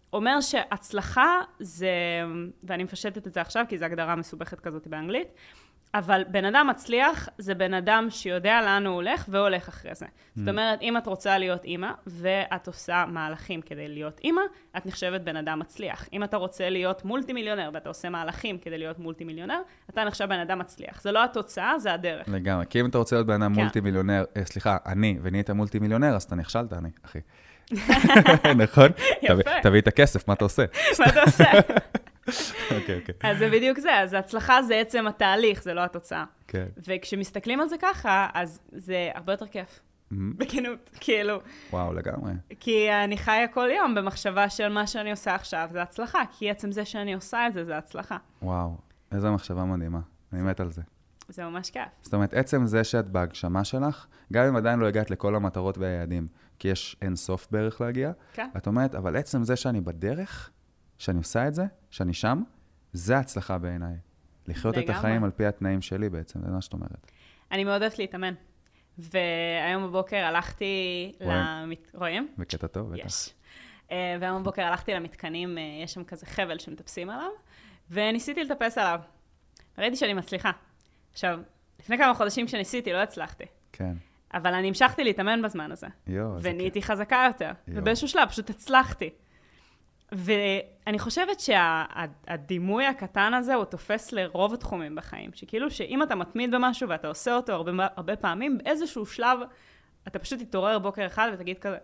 אומר שהצלחה זה, ואני מפשטת את זה עכשיו, כי זו הגדרה מסובכת כזאת באנגלית, אבל בן אדם מצליח זה בן אדם שיודע לאן הוא הולך והולך אחרי זה. זאת אומרת, אם את רוצה להיות אימא, ואת עושה מהלכים כדי להיות אימא, את נחשבת בן אדם מצליח. אם אתה רוצה להיות מולטי מיליונר, ואתה עושה מהלכים כדי להיות מולטי מיליונר, אתה נחשב בן אדם מצליח. זה לא התוצאה, זה הדרך. לגמרי, כי אם אתה רוצה להיות בן אדם מולטי מיליונר, סליחה, אני, ונהיית מולטי מיליונר, אז אתה נכשלת, אני, אחי. נכון? יפה. תביא את הכסף, מה אתה עושה? מה אתה עושה? אוקיי. אז זה בדיוק זה, אז הצלחה זה עצם התהליך, זה לא התוצאה. כן. וכשמסתכלים על זה ככה, אז זה הרבה יותר כיף. בכנות, כאילו. וואו, לגמרי. כי אני חיה כל יום במחשבה של מה שאני עושה עכשיו, זה הצלחה, כי עצם זה שאני עושה את זה, זה הצלחה. וואו, איזו מחשבה מדהימה. אני מת על זה. זה ממש כיף. זאת אומרת, עצם זה שאת בהגשמה שלך, גם אם עדיין לא הגעת לכל המטרות והיעדים, כי יש אין סוף בערך להגיע, כן. את אומרת, אבל עצם זה שאני בדרך, שאני עושה את זה, שאני שם, זה הצלחה בעיניי. לחיות את החיים על פי התנאים שלי בעצם, זה מה שאת אומרת. אני מאוד אוהבת להתאמן. והיום בבוקר הלכתי רואים? בקטע טוב, בטח. יש. והיום בבוקר הלכתי למתקנים, יש שם כזה חבל שמטפסים עליו, וניסיתי לטפס עליו. ראיתי שאני מצליחה. עכשיו, לפני כמה חודשים שניסיתי, לא הצלחתי. כן. אבל אני המשכתי להתאמן בזמן הזה. ונהייתי חזקה יותר. ובאיזשהו שלב פשוט הצלחתי. ואני חושבת שהדימוי הקטן הזה הוא תופס לרוב התחומים בחיים. שכאילו שאם אתה מתמיד במשהו ואתה עושה אותו הרבה פעמים, באיזשהו שלב אתה פשוט תתעורר בוקר אחד ותגיד כזה,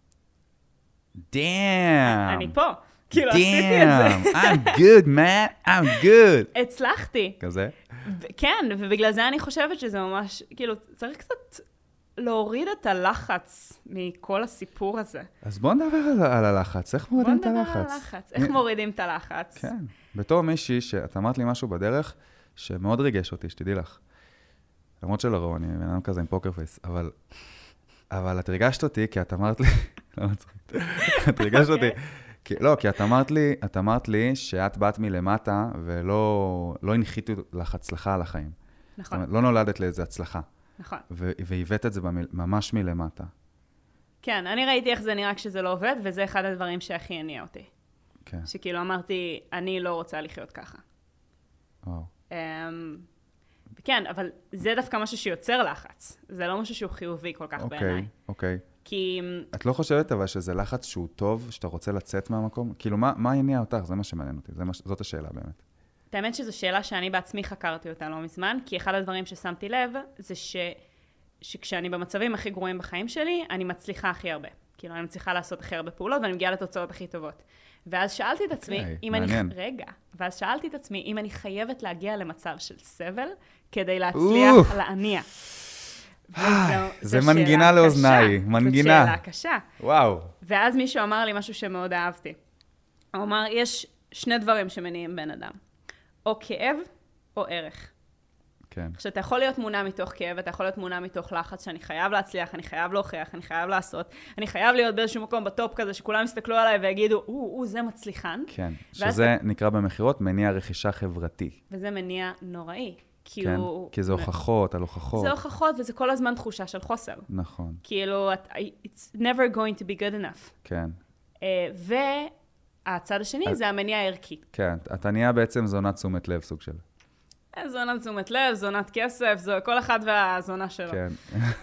damn! אני פה. כאילו עשיתי את זה. I'm good, man. I'm good. הצלחתי. כזה? כן, ובגלל זה אני חושבת שזה ממש, כאילו, צריך קצת להוריד את הלחץ מכל הסיפור הזה. אז בוא נדבר על הלחץ. איך מורידים את הלחץ? בוא נדבר על הלחץ. איך מורידים את הלחץ? כן. בתור מישהי שאת אמרת לי משהו בדרך, שמאוד ריגש אותי, שתדעי לך. למרות שלא ראו, אני בן אדם כזה עם פוקר פייס, אבל את ריגשת אותי, כי את אמרת לי, לא מצחיק, את ריגשת אותי, לא, כי את אמרת לי שאת באת מלמטה, ולא הנחיתו לך הצלחה על החיים. נכון. זאת אומרת, לא נולדת לאיזו הצלחה. נכון. והבאת את זה ממש מלמטה. כן, אני ראיתי איך זה נראה כשזה לא עובד, וזה אחד הדברים שהכי הניע אותי. כן. שכאילו אמרתי, אני לא רוצה לחיות ככה. וואו. כן, אבל זה דווקא משהו שיוצר לחץ. זה לא משהו שהוא חיובי כל כך בעיניי. אוקיי. כי... את לא חושבת אבל שזה לחץ שהוא טוב, שאתה רוצה לצאת מהמקום? כאילו, מה הניע אותך? זה מה שמעניין אותי. זאת השאלה באמת. האמת שזו שאלה שאני בעצמי חקרתי אותה לא מזמן, כי אחד הדברים ששמתי לב זה שכשאני במצבים הכי גרועים בחיים שלי, אני מצליחה הכי הרבה. כאילו, אני מצליחה לעשות הכי הרבה פעולות, ואני מגיעה לתוצאות הכי טובות. ואז שאלתי את עצמי, ואז שאלתי את עצמי, אם אני חייבת להגיע למצב של סבל, כדי להצליח להניע. זה מנגינה לאוזניי, מנגינה. זאת שאלה קשה. וואו. ואז מישהו אמר לי משהו שמאוד אהבתי. הוא אמר, יש שני דברים שמניעים בן אדם. או כאב, או ערך. כן. עכשיו, אתה יכול להיות מונע מתוך כאב, אתה יכול להיות מונע מתוך לחץ, שאני חייב להצליח, אני חייב להוכיח, אני חייב לעשות, אני חייב להיות באיזשהו מקום בטופ כזה, שכולם יסתכלו עליי ויגידו, זה מצליחן. כן, שזה נקרא במחירות מניע רכישה חברתי. וזה מניע נוראי. כן, כי זה הוכחות על הוכחות. זה הוכחות, וזה כל הזמן תחושה של חוסר. נכון. כאילו, it's never going to be good enough. כן. והצד השני זה המניע הערכי. כן, אתה נהיה בעצם זונת תשומת לב סוג של. זונת תשומת לב, זונת כסף, כל אחד והזונה שלו. כן.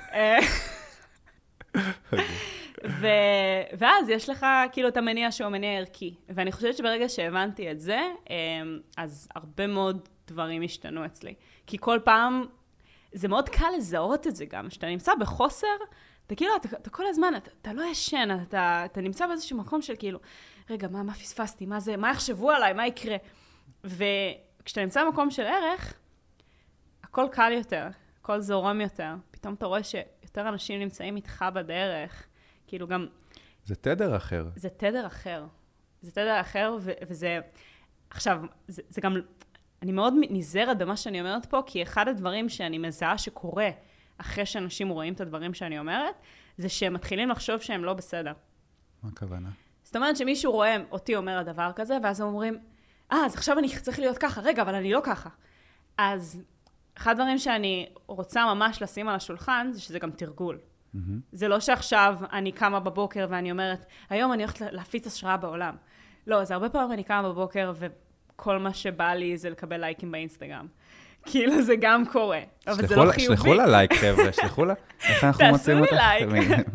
ואז יש לך כאילו את המניע שהוא המניע הערכי. ואני חושבת שברגע שהבנתי את זה, אז הרבה מאוד דברים השתנו אצלי. כי כל פעם, זה מאוד קל לזהות את זה גם. כשאתה נמצא בחוסר, אתה כאילו, אתה כל הזמן, אתה לא ישן, אתה נמצא באיזשהו מקום של כאילו, רגע, מה פספסתי? מה זה? מה יחשבו עליי? מה יקרה? וכשאתה נמצא במקום של ערך, הכל קל יותר, הכל זורם יותר. פתאום אתה רואה שיותר אנשים נמצאים איתך בדרך. כאילו גם... זה תדר אחר. זה תדר אחר. זה תדר אחר, וזה... עכשיו, זה גם... אני מאוד נזהרת במה שאני אומרת פה, כי אחד הדברים שאני מזהה שקורה אחרי שאנשים רואים את הדברים שאני אומרת, זה שהם מתחילים לחשוב שהם לא בסדר. מה הכוונה? זאת אומרת שמישהו רואה אותי אומר הדבר כזה, ואז הם אומרים, אז עכשיו אני צריך להיות ככה, רגע, אבל אני לא ככה. אז אחד הדברים שאני רוצה ממש לשים על השולחן, זה שזה גם תרגול. זה לא שעכשיו אני קמה בבוקר ואני אומרת, היום אני הולכת להפיץ השראה בעולם. לא, אז הרבה פעמים אני קמה בבוקר, וכל מה שבא לי זה לקבל לייקים באינסטגרם. כאילו זה גם קורה, אבל זה לא חיובי. שלחו לה לייק, חבר'ה, שלחו לה. איך אנחנו מוצאים אותך? תעשו לי לייק.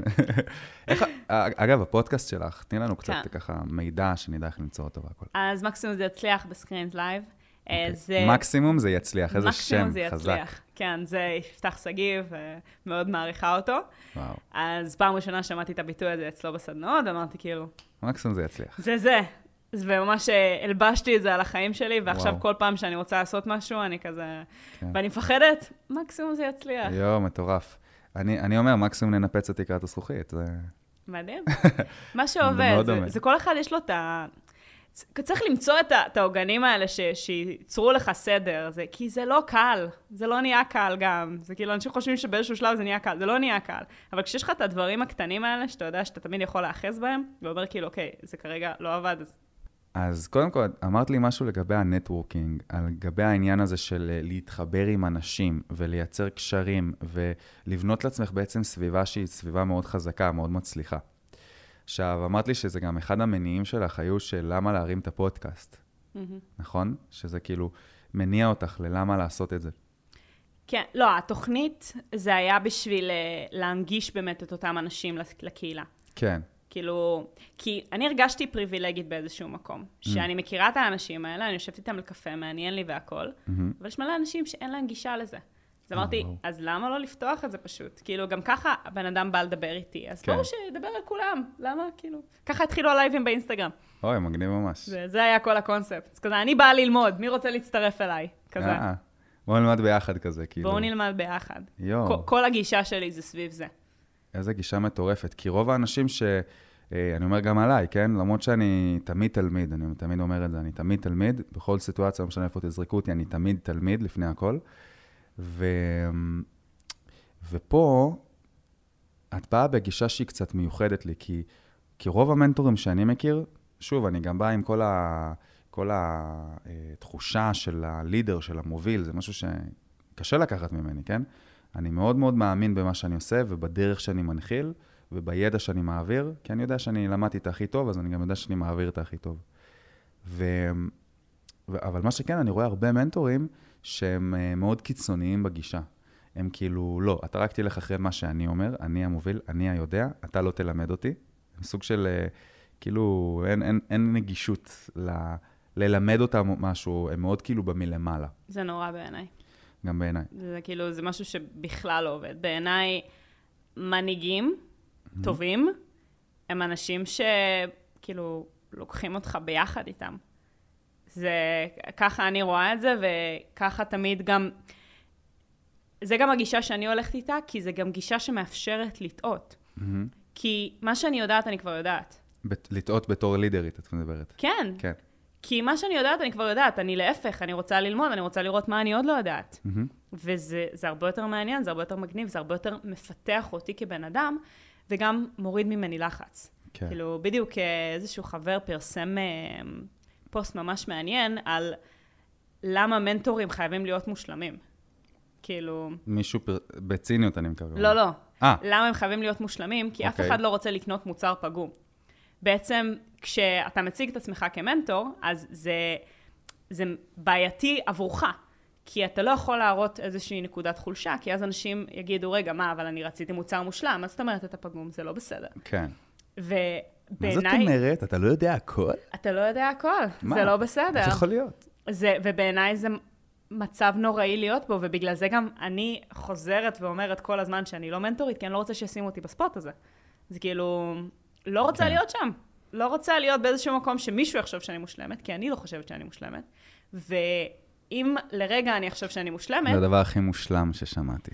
אגב, הפודקאסט שלך, תני לנו קצת ככה מידע שנדע איך למצוא אותו והכל. אז מקסימום זה יצליח בסקרינס לייב. מקסימום זה יצליח, איזה שם חזק. מקסימום זה יצליח, כן, זה יפתח סגיב, ומאוד מעריכה אותו. וואו. אז פעם ראשונה שמעתי את הביטוי הזה אצלו בסדנאות, ואמרתי כאילו... מקסימום זה יצליח. זה. וממש הלבשתי את זה על החיים שלי, ועכשיו כל פעם שאני רוצה לעשות משהו, אני כזה... ואני מפחדת, מקסימום זה יצליח. יו, מטורף. אני אומר, מקסימום ננפץ את תקרת הזכוכית. זה... מדהים. מה שעובד, זה כל אחד יש לו את ה... צריך למצוא את העוגנים האלה שיצרו לך סדר, כי זה לא קל, זה לא נהיה קל גם. זה כאילו, אנשים חושבים שבאיזשהו שלב זה נהיה קל, זה לא נהיה קל. אבל כשיש לך את הדברים הקטנים האלה, שאתה יודע שאתה תמיד יכול לאחז בהם, ואומר כאילו, אוקיי, זה כרגע לא עבד, אז קודם כל, אמרת לי משהו לגבי הנטוורקינג, לגבי העניין הזה של להתחבר עם אנשים ולייצר קשרים ולבנות לעצמך בעצם סביבה שהיא סביבה מאוד חזקה, מאוד מצליחה. עכשיו, אמרת לי שזה גם אחד המניעים שלך היו של למה להרים את הפודקאסט, נכון? שזה כאילו מניע אותך ללמה לעשות את זה. כן, לא, התוכנית זה היה בשביל להנגיש באמת את אותם אנשים לקהילה. כן. כאילו, כי אני הרגשתי פריבילגית באיזשהו מקום, שאני מכירה את האנשים האלה, אני יושבת איתם לקפה, מעניין לי והכל, אבל יש מלא אנשים שאין להם גישה לזה. אז אמרתי, אז למה לא לפתוח את זה פשוט? כאילו, גם ככה הבן אדם בא לדבר איתי, אז בואו שידבר על כולם, למה? כאילו, ככה התחילו הלייבים באינסטגרם. אוי, מגניב ממש. זה היה כל הקונספט. אז כזה, אני באה ללמוד, מי רוצה להצטרף אליי? כזה. בואו נלמד ביחד כזה, כאילו. בואו נלמד ביחד. כל הגישה שלי זה סביב זה. איזה גישה מטורפת, כי רוב האנשים אני אומר גם עליי, כן? למרות שאני תמיד תלמיד, אני תמיד אומר את זה, אני תמיד תלמיד, בכל סיטואציה, לא משנה איפה תזרקו אותי, אני תמיד תלמיד לפני הכל. ופה, את באה בגישה שהיא קצת מיוחדת לי, כי רוב המנטורים שאני מכיר, שוב, אני גם בא עם כל התחושה של הלידר, של המוביל, זה משהו שקשה לקחת ממני, כן? אני מאוד מאוד מאמין במה שאני עושה, ובדרך שאני מנחיל, ובידע שאני מעביר, כי אני יודע שאני למדתי את הכי טוב, אז אני גם יודע שאני מעביר את הכי טוב. אבל מה שכן, אני רואה הרבה מנטורים שהם מאוד קיצוניים בגישה. הם כאילו, לא, אתה רק תלך אחרי מה שאני אומר, אני המוביל, אני היודע, אתה לא תלמד אותי. סוג של, כאילו, אין נגישות ללמד אותם משהו, הם מאוד כאילו במלמעלה. זה נורא בעיניי. גם בעיניי. זה כאילו, זה משהו שבכלל לא עובד. בעיניי, מנהיגים טובים, הם אנשים שכאילו לוקחים אותך ביחד איתם. זה, ככה אני רואה את זה, וככה תמיד גם, זה גם הגישה שאני הולכת איתה, כי זה גם גישה שמאפשרת לטעות. כי מה שאני יודעת, אני כבר יודעת. לטעות בתור לידרית, את מדברת. כן. כן. כי מה שאני יודעת, אני כבר יודעת. אני להפך, אני רוצה ללמוד, אני רוצה לראות מה אני עוד לא יודעת. וזה הרבה יותר מעניין, זה הרבה יותר מגניב, זה הרבה יותר מפתח אותי כבן אדם, וגם מוריד ממני לחץ. כן. כאילו, בדיוק איזשהו חבר פרסם פוסט ממש מעניין על למה מנטורים חייבים להיות מושלמים. כאילו... מישהו בציניות אני מקווה. לא, לא. למה הם חייבים להיות מושלמים? כי אף אחד לא רוצה לקנות מוצר פגום. בעצם, כשאתה מציג את עצמך כמנטור, אז זה בעייתי עבורך. כי אתה לא יכול להראות איזושהי נקודת חולשה, כי אז אנשים יגידו, רגע, מה, אבל אני רציתי מוצר מושלם, אז זאת אומרת, אתה פגום, זה לא בסדר. כן. ובעיניי... מה זאת אומרת? אתה לא יודע הכל? אתה לא יודע הכל, זה לא בסדר. זה יכול להיות. ובעיניי זה מצב נוראי להיות בו, ובגלל זה גם אני חוזרת ואומרת כל הזמן שאני לא מנטורית, כי אני לא רוצה שישימו אותי בספוט הזה. זה כאילו, לא רוצה להיות שם. לא רוצה להיות באיזשהו מקום שמישהו יחשוב שאני מושלמת, כי אני לא חושבת שאני מושלמת. ואם לרגע אני חושב שאני מושלמת... זה הדבר הכי מושלם ששמעתי.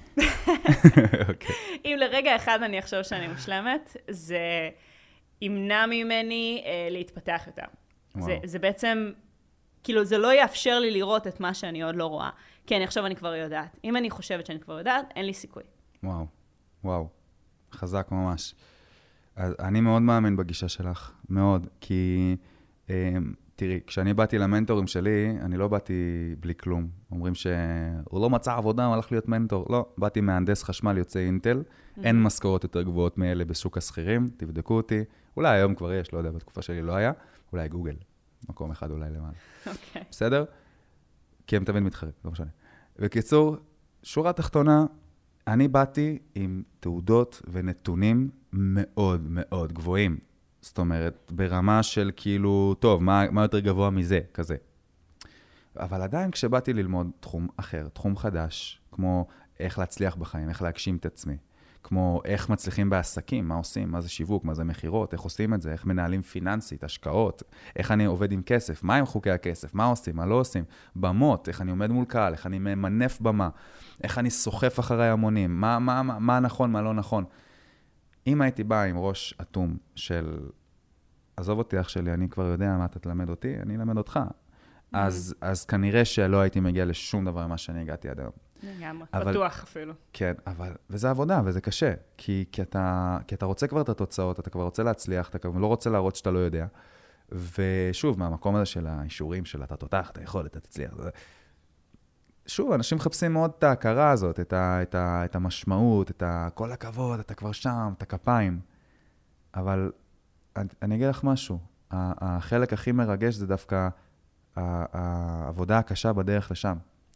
אם לרגע אחד אני חושב שאני מושלמת, זה ימנע ממני להתפתח יותר. זה בעצם... כאילו, זה לא יאפשר לי לראות את מה שאני עוד לא רואה. כן, עכשיו אני כבר יודעת. אם אני חושבת שאני כבר יודעת, אין לי סיכוי. וואו, וואו. חזק ממש. אז אני מאוד מאמין בגישה שלך, מאוד, כי תראי, כשאני באתי למנטורים שלי, אני לא באתי בלי כלום. אומרים שהוא לא מצא עבודה, הוא הלך להיות מנטור. לא, באתי מהנדס חשמל יוצא אינטל, אין משכורות יותר גבוהות מאלה בשוק הסחירים, תבדקו אותי. אולי היום כבר יש, לא יודע, בתקופה שלי לא היה, אולי גוגל, מקום אחד אולי למעלה. אוקיי. בסדר? כי הם תמיד מתחרים, לא משנה. בקיצור, שורה תחתונה, אני באתי עם תעודות ונתונים מאוד מאוד גבוהים. זאת אומרת, ברמה של כאילו, טוב, מה יותר גבוה מזה, כזה. אבל עדיין כשבאתי ללמוד תחום אחר, תחום חדש, כמו איך להצליח בחיים, איך להגשים את עצמי, כמו איך מצליחים בעסקים, מה עושים, מה זה שיווק, מה זה מחירות, איך עושים את זה, איך מנהלים פיננסית, השקעות, איך אני עובד עם כסף, מה עם חוקי הכסף, מה עושים, מה לא עושים, במות, איך אני עומד מול קהל, איך אני ממנף במה, איך אני סוחף אחרי המונים, מה נכון, מה לא נכון. אם הייתי בא עם ראש אטום של, עזוב אותי אח שלי, אני כבר יודע מה אתה תלמד אותי, אני אלמד אותך. אז כנראה שלא הייתי מגיע לשום דבר ממה שאני הגעתי עד היום. לגמרי, בטוח אפילו. כן, וזה עבודה, וזה קשה, כי אתה רוצה כבר את התוצאות, אתה כבר רוצה להצליח, אתה כבר לא רוצה להראות שאתה לא יודע. ושוב, מהמקום הזה של האישורים של אתה תותח, אתה יכול, אתה תצליח. שוב, אנשים מחפשים מאוד את ההכרה הזאת, את המשמעות, את כל הכבוד, אתה כבר שם, את הכפיים. אבל אני אגיד לך משהו, החלק הכי מרגש זה דווקא העבודה הקשה בדרך לשם.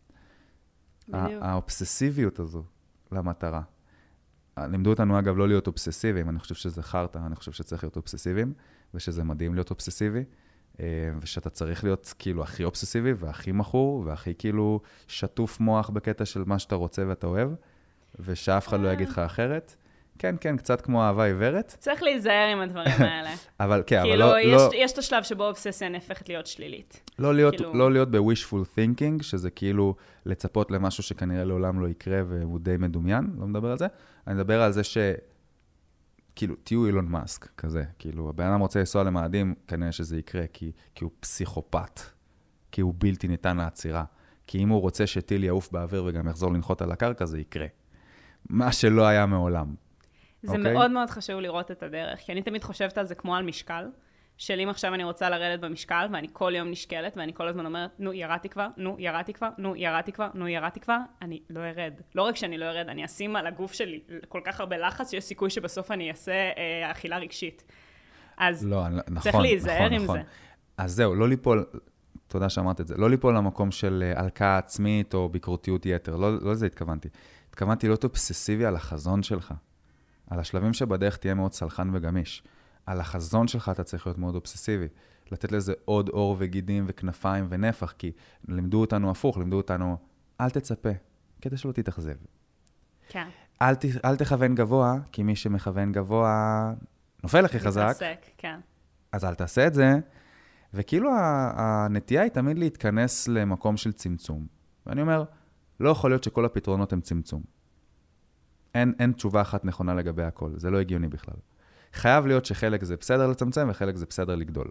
האובססיביות הזו למטרה. לימדו אותנו אגב לא להיות אובססיביים, אני חושב שזה חרטה, אני חושב שצריך להיות אובססיביים, ושזה מדהים להיות אובססיבי, ושאתה צריך להיות כאילו הכי אובססיבי, והכי מכור, והכי כאילו שטוף מוח בקטע של מה שאתה רוצה ואתה אוהב, ושאף אחד לא יגיד לך אחרת. כן, כן, קצת כמו אהבה עיוורת. צריך להיזהר עם הדברים האלה. אבל כן, אבל לא... לא... יש את השלב שבו אובססיה נהפכת להיות שלילית. לא להיות ב-wishful thinking, שזה כאילו לצפות למשהו שכנראה לעולם לא יקרה, והוא די מדומיין, לא מדבר על זה. אני מדבר על זה כאילו, תהיו אילון מאסק, כזה. כאילו, הבן אדם רוצה לנסוע למאדים, כנראה שזה יקרה, כי הוא פסיכופת. כי הוא בלתי ניתן לעצירה. כי אם הוא רוצה שטיל יעוף באוויר וגם יחזור לנחות על הקרקע, זה יקרה. מה שלא היה מעולם. זה מאוד מאוד חשוב לראות את הדרך, כי אני תמיד חושבת על זה כמו על משקל, של אם עכשיו אני רוצה לרדת במשקל, ואני כל יום נשקלת, ואני כל הזמן אומרת, נו, ירדתי כבר, נו, ירדתי כבר, נו, ירדתי כבר, נו, ירדתי כבר, אני לא ארד. לא רק שאני לא ארד, אני אשים על הגוף שלי כל כך הרבה לחץ, שיש סיכוי שבסוף אני אעשה אכילה רגשית. אז לא, צריך להיזהר עם זה. אז זהו, לא ליפול, תודה שאמרת את זה, לא ליפול למקום של הלקאה עצמית או ביקורתיות יתר, לא לזה התכוונתי. התכוונתי להיות אובססיבי על החזון שלך. על השלבים שבדרך תהיה מאוד סלחן וגמיש. על החזון שלך אתה צריך להיות מאוד אובססיבי. לתת לזה עוד אור וגידים וכנפיים ונפח, כי לימדו אותנו הפוך, לימדו אותנו, אל תצפה, כדי שלא תתאכזב. כן. אל תכוון גבוה, כי מי שמכוון גבוה נופל הכי חזק. מתעסק, כן. אז אל תעשה את זה. וכאילו הנטייה היא תמיד להתכנס למקום של צמצום. ואני אומר, לא יכול להיות שכל הפתרונות הם צמצום. אין תשובה אחת נכונה לגבי הכל, זה לא הגיוני בכלל. חייב להיות שחלק זה בסדר לצמצם וחלק זה בסדר לגדול.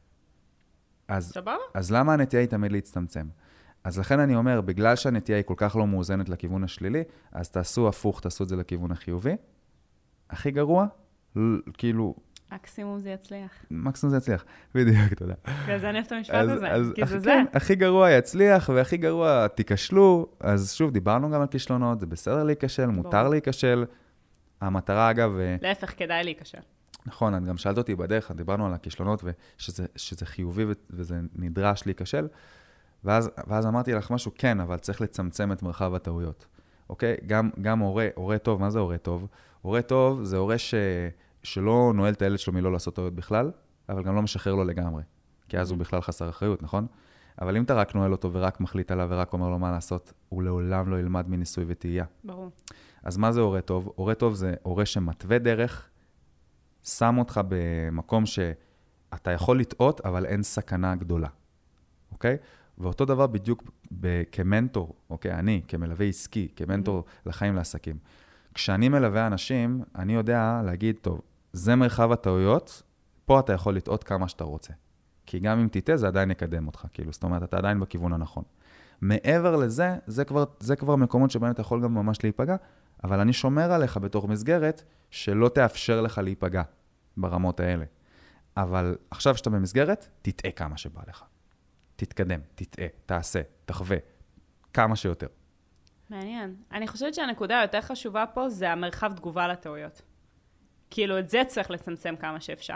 אז למה הנטייה היא תמיד להצטמצם? אז לכן אני אומר, בגלל שהנטייה היא כל כך לא מאוזנת לכיוון השלילי, אז תעשו הפוך, תעשו את זה לכיוון החיובי. הכי גרוע, כאילו... מקסימום זה יצליח. מקסימום זה יצליח, בדיוק, תודה. וזה אני אוהב את המשפט הזה, כי זה זה. כן, הכי גרוע יצליח, והכי גרוע תיכשלו. אז שוב, דיברנו גם על כישלונות, זה בסדר להיכשל, מותר להיכשל. המטרה אגב... להפך, כדאי להיכשל. נכון, את גם שאלת אותי בדרך, דיברנו על הכישלונות, ושזה חיובי וזה נדרש להיכשל. ואז אמרתי לך משהו, כן, אבל צריך לצמצם את מרחב הטעויות. אוקיי? גם הורה טוב, מה זה הורה טוב? הורה טוב זה הורה שלא נועל את הילד שלו מלא לעשות טעויות בכלל, אבל גם לא משחרר לו לגמרי. כי אז הוא בכלל חסר אחריות, נכון? אבל אם אתה רק נועל אותו ורק מחליט עליו ורק אומר לו מה לעשות, הוא לעולם לא ילמד מניסוי וטעייה. ברור. אז מה זה הורה טוב? הורה טוב זה הורה שמתווה דרך, שם אותך במקום שאתה יכול לטעות, אבל אין סכנה גדולה. אוקיי? ואותו דבר בדיוק כמנטור, אוקיי? אני, כמלווה עסקי, כמנטור לחיים לעסקים. כשאני מלווה אנשים, אני יודע להגיד, טוב, זה מרחב הטעויות, פה אתה יכול לטעות כמה שאתה רוצה. כי גם אם תטעה, זה עדיין יקדם אותך, כאילו, זאת אומרת, אתה עדיין בכיוון הנכון. מעבר לזה, זה כבר מקומות שבהם אתה יכול גם ממש להיפגע, אבל אני שומר עליך בתוך מסגרת שלא תאפשר לך להיפגע ברמות האלה. אבל עכשיו שאתה במסגרת, תטעה כמה שבא לך. תתקדם, תטעה, תעשה, תחווה, כמה שיותר. מעניין. אני חושבת שהנקודה היותר חשובה פה זה המרחב תגובה לטעויות. כאילו את זה צריך לצמצם כמה שאפשר.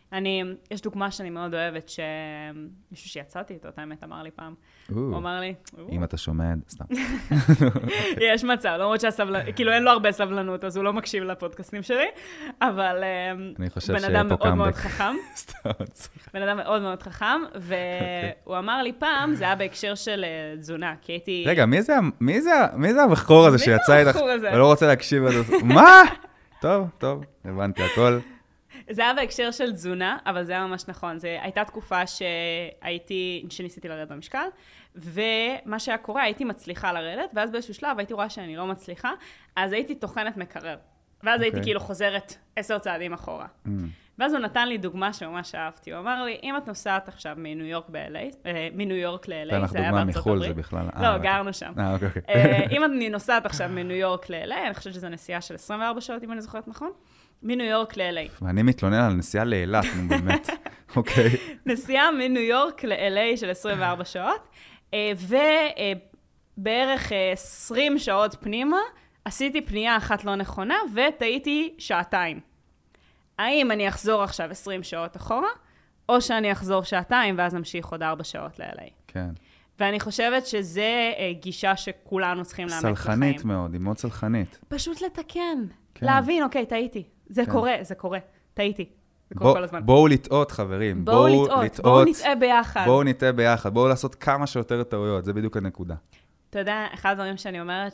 יש דוגמה שאני מאוד אוהבת, שמישהו שיצאתי איתו, האמת אמר לי פעם, הוא אמר לי, אם אתה שומע, סתם. יש מצב, למרות כאילו אין לו הרבה סבלנות, אז הוא לא מקשיב לפודקאסטים שלי, אבל בן אדם מאוד מאוד חכם. בן אדם מאוד מאוד חכם, והוא אמר לי פעם, זה היה בהקשר של תזונה, כי הייתי... רגע, מי זה הבחור הזה שיצא איתך? ולא רוצה להקשיב על זה? מה? טוב, הבנתי הכל. זה היה בהקשר של תזונה, אבל זה היה ממש נכון. זה הייתה תקופה שניסיתי לרדת במשקל, ומה שהיה קורה, הייתי מצליחה לרדת, ואז באיזשהו שלב הייתי רואה שאני לא מצליחה, אז הייתי תוכנת מקרר. ואז הייתי כאילו חוזרת 10 צעדים אחורה. ואז הוא נתן לי דוגמה שממש אהבתי. הוא אמר לי, אם את נוסעת עכשיו מניו יורק ל-LA, זה היה בארצות הברית. לא, גרנו שם. אם אני נוסעת עכשיו מניו יורק ל-LA, אני חושבת שזו נסיעה של 24 שעות, אם אני זוכרת נכון. מניו יורק ל-LA. ואני מתלונן על נסיעה לאילת, באמת. אוקיי. נסיעה מניו יורק ל-LA של 24 שעות, ובערך 20 שעות פנימה, עשיתי פנייה אחת לא נכונה, וטעיתי שעתיים. האם אני אחזור עכשיו 20 שעות אחורה, או שאני אחזור שעתיים, ואז נמשיך עוד 4 שעות ל-LA. כן. ואני חושבת שזה גישה שכולנו צריכים לאמץ בחיים. סלחנית מאוד, היא מאוד סלחנית. פשוט לתקן. כן. להבין, אוקיי, טעיתי. זה קורה, טעיתי. זה קורה כל הזמן. בואו לטעות, חברים. בואו נטעה ביחד. בואו נטעה ביחד. בואו לעשות כמה שיותר טעויות. זה בדיוק הנקודה. אתה יודע, אחד הדברים שאני אומרת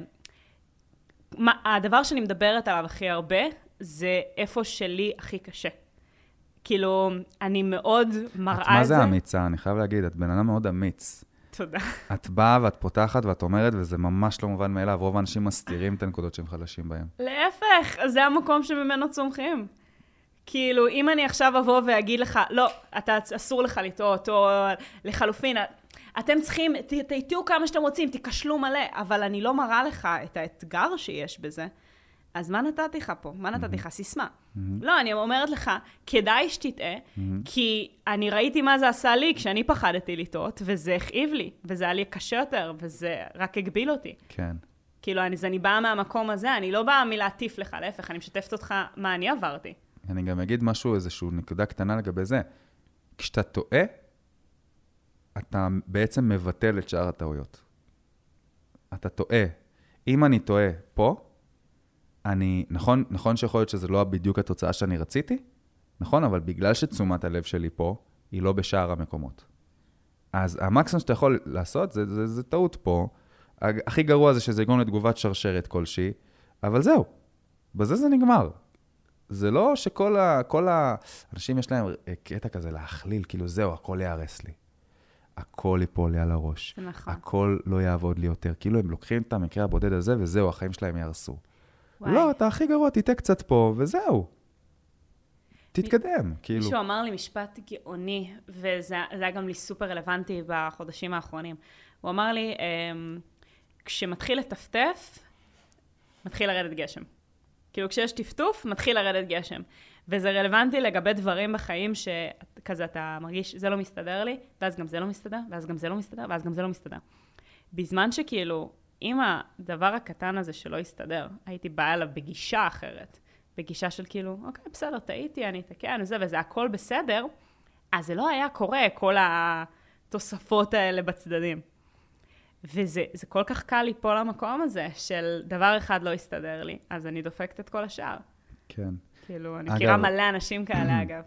הדבר שאני מדברת עליו הכי הרבה, זה איפה שלי הכי קשה. כאילו, אני מאוד מראה את זה. מה זה אמיצה? אני חייב להגיד, את בן אדם מאוד אמיץ. תודה. את באה ואת פותחת ואת אומרת, וזה ממש לא מובן מאליו, רוב האנשים מסתירים את הנקודות שהם חלשים בהם. להפך, זה המקום שממנו צומחים. כאילו, אם אני עכשיו אבוא ואגיד לך, לא, אסור לך לטעות, או לחלופין, אתם צריכים, תהיו כמה שאתם רוצים, תיכשלו מלא, אבל אני לא מראה לך את האתגר שיש בזה. אז מה נתתי לך פה? מה נתתי לך? סיסמה. לא, אני אומרת לך, כדאי שתטעה, כי אני ראיתי מה זה עשה לי כשאני פחדתי לטעות, וזה הכאיב לי, וזה היה לי קשה יותר, וזה רק הגביל אותי. כן. כאילו, אני באה מהמקום הזה, אני לא באה מלהטיף לך, להפך, אני משתפת אותך מה אני עברתי. אני גם אגיד משהו, איזושהי נקודה קטנה לגבי זה. כשאתה טועה, אתה בעצם מבטל את שאר הטעויות. אתה טועה. אם אני טועה פה, נכון שיכול להיות שזה לא בדיוק התוצאה שאני רציתי, נכון, אבל בגלל שתשומת הלב שלי פה, היא לא בשאר המקומות. אז המקסימום שאתה יכול לעשות, זה טעות פה. הכי גרוע זה שזה יגרום לתגובת שרשרת כלשהי, אבל זהו, בזה זה נגמר. זה לא שכל האנשים יש להם קטע כזה להכליל, כאילו זהו, הכל יערס לי. הכל ייפול לי על הראש. נכון. הכל לא יעבוד לי יותר. כאילו הם לוקחים את המקרה הבודד הזה, וזהו, החיים שלהם יערסו. לא, אתה הכי גרוע, תיתה קצת פה, וזהו. תתקדם, כאילו. מישהו אמר לי משפט גאוני, וזה היה גם לי סופר רלוונטי בחודשים האחרונים. הוא אמר לי, כשמתחיל לטפטף, מתחיל לרדת גשם. כאילו כשיש טפטוף, מתחיל לרדת גשם. וזה רלוונטי לגבי דברים בחיים שכזה אתה מרגיש, זה לא מסתדר לי, ואז גם זה לא מסתדר, ואז גם זה לא מסתדר, ואז גם זה לא מסתדר. בזמן שכאילו, אם הדבר הקטן הזה שלא יסתדר, הייתי באה אליו בגישה אחרת, בגישה של כאילו, אוקיי, בסדר, טעיתי, אני אתקן, וזה הכל בסדר, אז זה לא היה קורה, כל התוספות האלה בצדדים. וזה כל כך קל ליפול למקום הזה, של דבר אחד לא יסתדר לי, אז אני דופקת את כל השאר. כן. כאילו, אני מכירה מלא אנשים כאלה, אגב,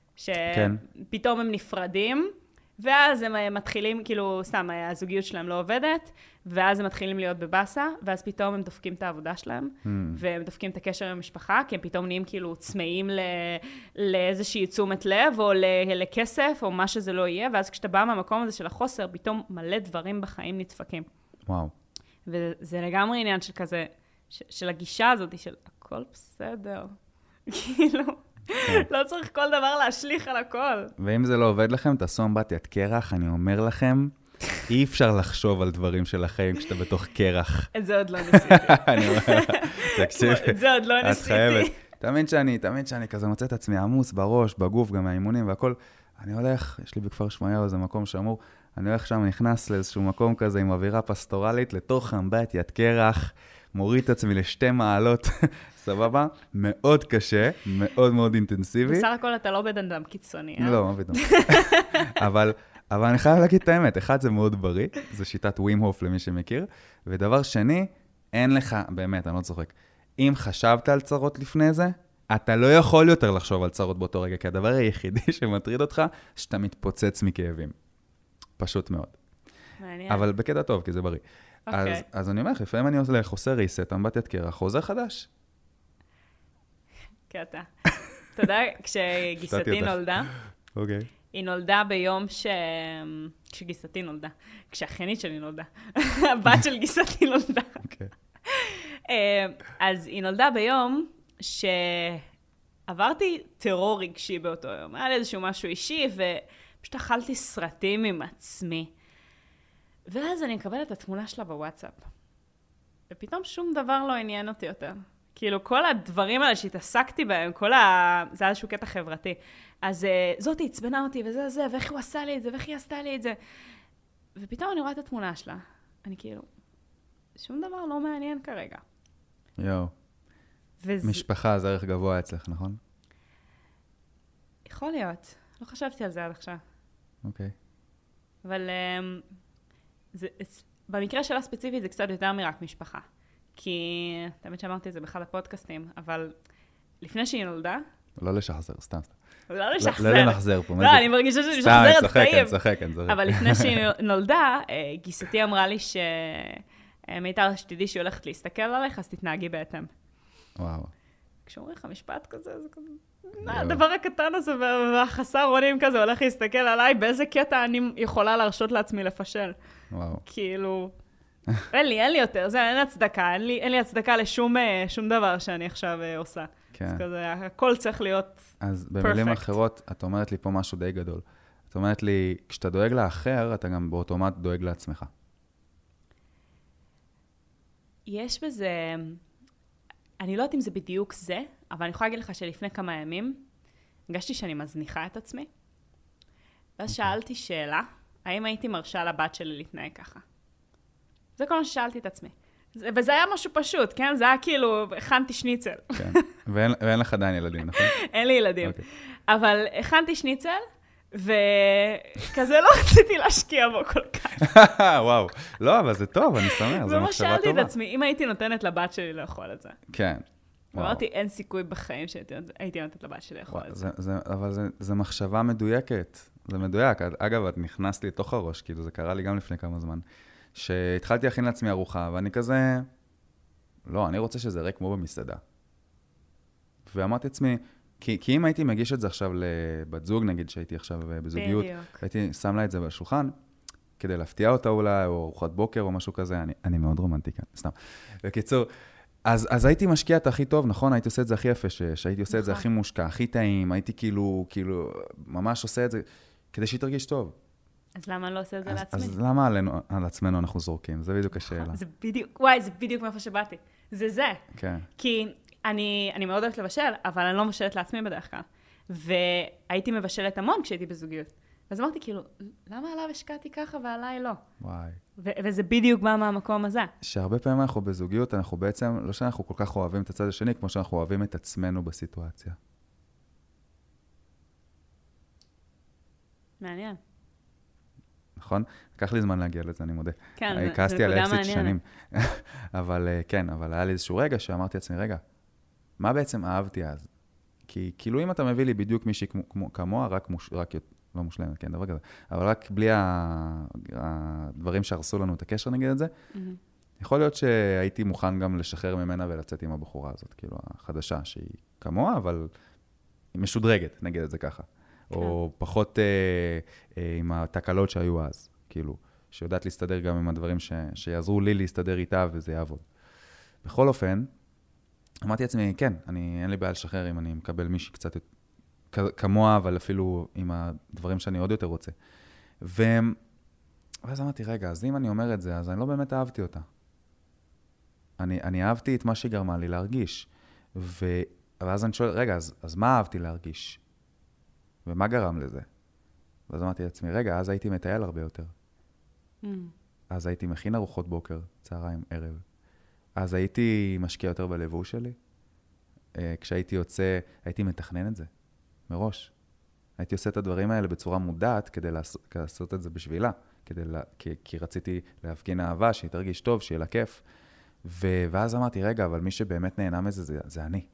שפתאום הם נפרדים, ואז הם מתחילים, כאילו, סתם, הזוגיות שלהם לא עובדת, ואז הם מתחילים להיות בבאסה, ואז פתאום הם דופקים את העבודה שלהם, והם דופקים את הקשר עם המשפחה, כי הם פתאום נהיים כאילו צמאים לאיזושהי תשומת לב, או לכסף, או מה שזה לא יהיה, ואז כשאתה בא מהמקום הזה של החוסר, פתאום מלא דברים בחיים נדפקים. וואו. וזה לגמרי עניין של כזה, של הגישה הזאת, של הכל בסדר. כאילו, לא צריך כל דבר להשליך על הכל. ואם זה לא עובד לכם, תעשו אמבטיית קרח, אני אומר לכם, אי אפשר לחשוב על דברים של החיים כשאתה בתוך קרח. את זה עוד לא ניסיתי. אני אומר, תקשיב. את זה עוד לא ניסיתי. תמיד שאני כזה מוצא את עצמי עמוס בראש, בגוף, גם מהאימונים והכל, אני הולך, יש לי בכפר שמואל איזה מקום שאמור, אני הולך שם, נכנס לאיזשהו מקום כזה עם אווירה פסטורלית, לתוך אמבטיית קרח, מוריד את עצמי לשתי מעלות, סבבה? מאוד קשה, מאוד מאוד אינטנסיבי. בסך הכל אתה לא בן אדם קיצוני, אה? לא, מה פתאום. אבל אני חייב להגיד את האמת, אחד זה מאוד בריא, זו שיטת ווים הוף למי שמכיר, ודבר שני, אין לך, באמת, אני לא צוחק, אם חשבת על צרות לפני זה, אתה לא יכול יותר לחשוב על צרות באותו רגע, כי הדבר היחידי שמטריד אותך, שאתה מתפוצץ מכאבים. פשוט מאוד. מעניין. אבל בקטע טוב, כי זה בריא. אוקיי. אז אני אומר לך, לפעמים אני הולך, עושה ריסט, אמבטיית קרח, חוזר חדש. קטע. אתה יודע, כשגיסתי נולדה, אוקיי. היא נולדה ביום כשגיסתי נולדה, כשהאחיינית שלי נולדה, הבת של גיסתי נולדה. אוקיי. אז היא נולדה ביום שעברתי טרור רגשי באותו יום. היה לי איזשהו משהו אישי, ופשוט אכלתי סרטים עם עצמי. ואז אני מקבלת את התמונה שלה בוואטסאפ. ופתאום שום דבר לא עניין אותי יותר. כאילו, כל הדברים האלה שהתעסקתי בהם, זה היה איזשהו קטע חברתי. אז זאת עצבנה אותי, וזה, ואיך הוא עשה לי את זה, ואיך היא עשתה לי את זה. ופתאום אני רואה את התמונה שלה. אני כאילו, שום דבר לא מעניין כרגע. יואו. משפחה זה ערך גבוה אצלך, נכון? יכול להיות. לא חשבתי על זה עד עכשיו. אוקיי. אבל במקרה שלה ספציפית זה קצת יותר מרק משפחה. כי, תמיד שאמרתי את זה באחד הפודקאסטים, אבל לפני שהיא נולדה... לא לשחזר, סתם. לא לשחזר. לא למחזר פה. לא, אני מרגישה שאני משחזרת קטעים. צוחק. אבל לפני שהיא נולדה, גיסתי אמרה לי מיתר, שתדעי שהיא הולכת להסתכל עליך, אז תתנהגי בהתאם. וואו. כשאומרים לך משפט כזה, זה כזה... הדבר הקטן הזה והחסר אונים כזה הולך להסתכל עליי, באיזה קטע אני יכולה להרשות לעצמי לפשל. וואו. כאילו... אין לי יותר, אין הצדקה, אין לי הצדקה לשום דבר שאני עכשיו עושה. כן. אז כזה, הכל צריך להיות פרפקט. אז במילים אחרות, את אומרת לי פה משהו די גדול. את אומרת לי, כשאתה דואג לאחר, אתה גם באוטומט דואג לעצמך. יש בזה, אני לא יודעת אם זה בדיוק זה, אבל אני יכולה להגיד לך שלפני כמה ימים, הרגשתי שאני מזניחה את עצמי, ואז שאלתי שאלה, האם הייתי מרשה לבת שלי להתנהג ככה? זה כל מה ששאלתי את עצמי. וזה היה משהו פשוט, כן? זה היה כאילו, הכנתי שניצל. כן, ואין לך עדיין ילדים, נכון? אין לי ילדים. אבל הכנתי שניצל, וכזה לא רציתי להשקיע בו כל כך. וואו. לא, אבל זה טוב, אני שמח, זו מחשבה טובה. ומה שאלתי את עצמי, אם הייתי נותנת לבת שלי לאכול את זה. כן. אמרתי, אין סיכוי בחיים שהייתי נותנת לבת שלי לאכול את זה. אבל זו מחשבה מדויקת. זה מדויק. אגב, את נכנסת לי לתוך הראש, כאילו זה קרה לי גם לפני כמה זמן. שהתחלתי להכין לעצמי ארוחה, ואני כזה, לא, אני רוצה שזה ריק כמו במסעדה. ואמרתי לעצמי, כי אם הייתי מגיש את זה עכשיו לבת זוג, נגיד שהייתי עכשיו בזוגיות, הייתי שם לה את זה בשולחן, כדי להפתיע אותה אולי, או ארוחת בוקר או משהו כזה, אני מאוד רומנטי כאן, סתם. בקיצור, אז הייתי משקיע את הכי טוב, נכון? הייתי עושה את זה הכי יפה, שהייתי עושה את זה הכי מושקע, הכי טעים, הייתי כאילו, ממש עושה את זה, כדי שהיא תרגיש טוב. אז למה אני לא עושה את זה לעצמי? אז למה על עצמנו אנחנו זורקים? זה בדיוק השאלה. זה בדיוק, וואי, זה בדיוק מאיפה שבאתי. זה. כן. כי אני מאוד אוהבת לבשל, אבל אני לא מבשלת לעצמי בדרך כלל. והייתי מבשלת המון כשהייתי בזוגיות. אז אמרתי כאילו, למה עליו השקעתי ככה ועליי לא? וואי. וזה בדיוק בא מהמקום הזה. שהרבה פעמים אנחנו בזוגיות, אנחנו בעצם, לא שאנחנו כל כך אוהבים את הצד השני, כמו שאנחנו אוהבים את עצמנו בסיטואציה. מעניין. נכון? לקח לי זמן להגיע לזה, אני מודה. כן, זה כעסתי על נקודה האקסיט מעניינת. שנים. אבל כן, אבל היה לי איזשהו רגע שאמרתי לעצמי, רגע, מה בעצם אהבתי אז? כי כאילו אם אתה מביא לי בדיוק מישהי כמוה, רק לא מושלמת, כן, דבר כזה, אבל רק בלי הדברים שהרסו לנו את הקשר, נגיד את זה, יכול להיות שהייתי מוכן גם לשחרר ממנה ולצאת עם הבחורה הזאת, כאילו החדשה, שהיא כמוה, אבל היא משודרגת, נגיד את זה ככה. או פחות עם התקלות שהיו אז, כאילו, שיודעת להסתדר גם עם הדברים שיעזרו לי להסתדר איתה וזה יעבוד. בכל אופן, אמרתי לעצמי, כן, אין לי בעיה לשחרר אם אני מקבל מישהי קצת כמוה, אבל אפילו עם הדברים שאני עוד יותר רוצה. ואז אמרתי, רגע, אז אם אני אומר את זה, אז אני לא באמת אהבתי אותה. אני אהבתי את מה שהיא גרמה לי להרגיש. ואז אני שואל, רגע, אז מה אהבתי להרגיש? ומה גרם לזה? ואז אמרתי לעצמי, רגע, אז הייתי מטייל הרבה יותר. אז הייתי מכין ארוחות בוקר, צהריים, ערב. אז הייתי משקיע יותר בלבוש שלי. כשהייתי יוצא, הייתי מתכנן את זה, מראש. הייתי עושה את הדברים האלה בצורה מודעת, כדי לעשות את זה בשבילה, כי רציתי להפגין אהבה, שהיא תרגיש טוב, שיהיה לה כיף. ואז אמרתי, רגע, אבל מי שבאמת נהנה מזה, זה אני.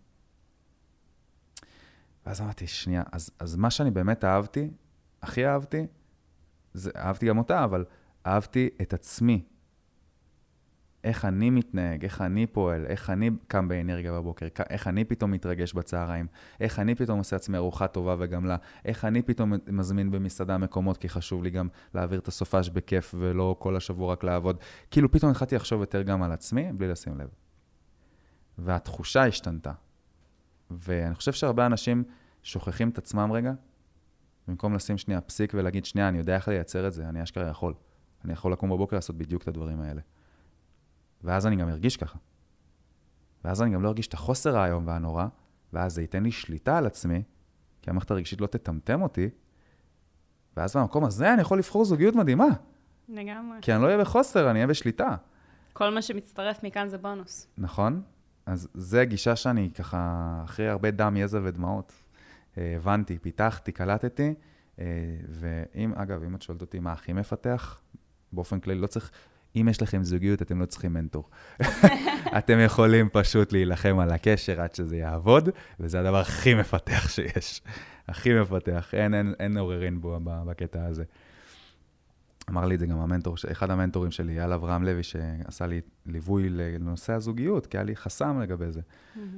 ואז אמרתי, שנייה, אז מה שאני באמת אהבתי, הכי אהבתי, אהבתי גם אותה, אבל אהבתי את עצמי. איך אני מתנהג, איך אני פועל, איך אני קם באנרגיה בבוקר, איך אני פתאום מתרגש בצהריים, איך אני פתאום עושה עצמי ארוחה טובה וגמלה, איך אני פתאום מזמין במסעדה מקומות, כי חשוב לי גם להעביר את הסופש בכיף ולא כל השבוע רק לעבוד. כאילו פתאום התחלתי לחשוב יותר גם על עצמי, בלי לשים לב. והתחושה השתנתה. ואני חושב שהרבה אנשים שוכחים את עצמם רגע, במקום לשים שנייה פסיק ולהגיד, שנייה, אני יודע איך לייצר את זה, אני אשכרה יכול. אני יכול לקום בבוקר לעשות בדיוק את הדברים האלה. ואז אני גם ארגיש ככה. ואז אני גם לא ארגיש את החוסר האיום והנורא, ואז זה ייתן לי שליטה על עצמי, כי המערכת הרגשית לא תטמטם אותי, ואז במקום הזה אני יכול לבחור זוגיות מדהימה. לגמרי. כי אני לא אהיה בחוסר, אני אהיה בשליטה. כל מה שמצטרף מכאן זה בונוס. נכון? אז זה גישה שאני ככה, אחרי הרבה דם, יזע ודמעות, הבנתי, פיתחתי, קלטתי, אגב, אם את שואלת אותי מה הכי מפתח, באופן כללי לא צריך, אם יש לכם זוגיות, אתם לא צריכים מנטור. אתם יכולים פשוט להילחם על הקשר עד שזה יעבוד, וזה הדבר הכי מפתח שיש. הכי מפתח, אין עוררין בו בקטע הזה. אמר לי את זה גם המנטור, אחד המנטורים שלי, יאל אברהם לוי, שעשה לי ליווי לנושא הזוגיות, כי היה לי חסם לגבי זה.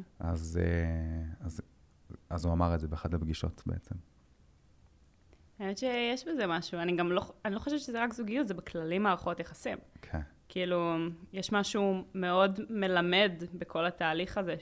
אז הוא אמר את זה באחת הפגישות בעצם. האמת שיש בזה משהו, אני לא חושבת שזה רק זוגיות, זה בכללי מערכות יחסים. כן. כאילו, יש משהו מאוד מלמד בכל התהליך הזה,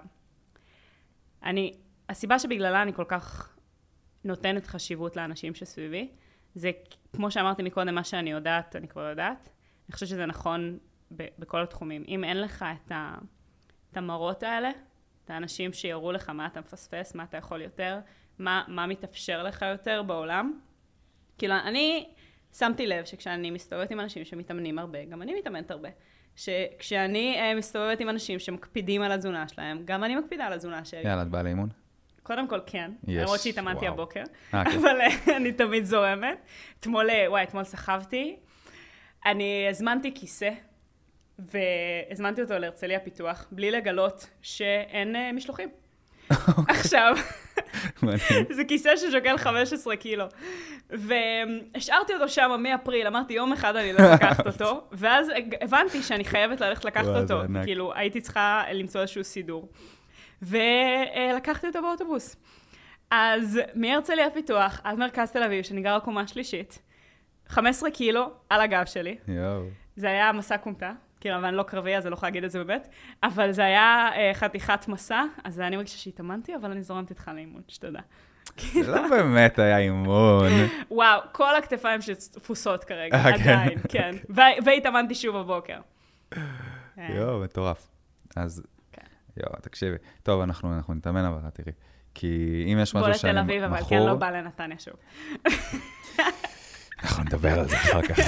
הסיבה שבגללה אני כל כך נותנת חשיבות לאנשים שסביבי, זה כמו שאמרתי מקודם, מה שאני יודעת, אני כבר יודעת. אני חושבת שזה נכון בכל התחומים. אם אין לך את המראות האלה, את האנשים שיראו לך מה אתה מפספס, מה אתה יכול יותר, מה מתאפשר לך יותר בעולם. כאילו, אני שמתי לב שכשאני מסתובבת עם אנשים שמתאמנים הרבה, גם אני מתאמנת הרבה. שכשאני מסתובבת עם אנשים שמקפידים על התזונה שלהם, גם אני מקפידה על התזונה שלי. יאללה, את באה לאימון? קודם כל כן, למרות שהתאמנתי הבוקר, כן. אבל אני תמיד זורמת. אתמול סחבתי, אני הזמנתי כיסא, והזמנתי אותו להרצליה פיתוח, בלי לגלות שאין משלוחים. עכשיו, זה כיסא ששוקל 15 קילו, והשארתי אותו שם מאפריל, אמרתי יום אחד אני לא לקחת אותו, ואז הבנתי שאני חייבת ללכת לקחת אותו, כאילו הייתי צריכה למצוא איזשהו סידור. ולקחתי אותו באוטובוס. אז מהרצליה פיתוח, עד מרכז תל אביב, שאני גרה קומה שלישית, 15 קילו על הגב שלי. זה היה מסע קומטה, כאילו, אבל אני לא קרבי, אז אני לא יכולה להגיד את זה בבית, אבל זה היה חתיכת מסע, אז אני מרגישה שהתאמנתי, אבל אני זורמת איתך לאימון, שתדע. זה לא באמת היה אימון. וואו, כל הכתפיים שתפוסות כרגע, עדיין, כן. והתאמנתי שוב בבוקר. מטורף. אז... תקשיבי. טוב, אנחנו נתאמן, אבל תראי. כי אם יש משהו שאני מכור... בוא לתל אביב, אבל כן, לא בא לנתניה שוב. אנחנו נדבר על זה אחר כך.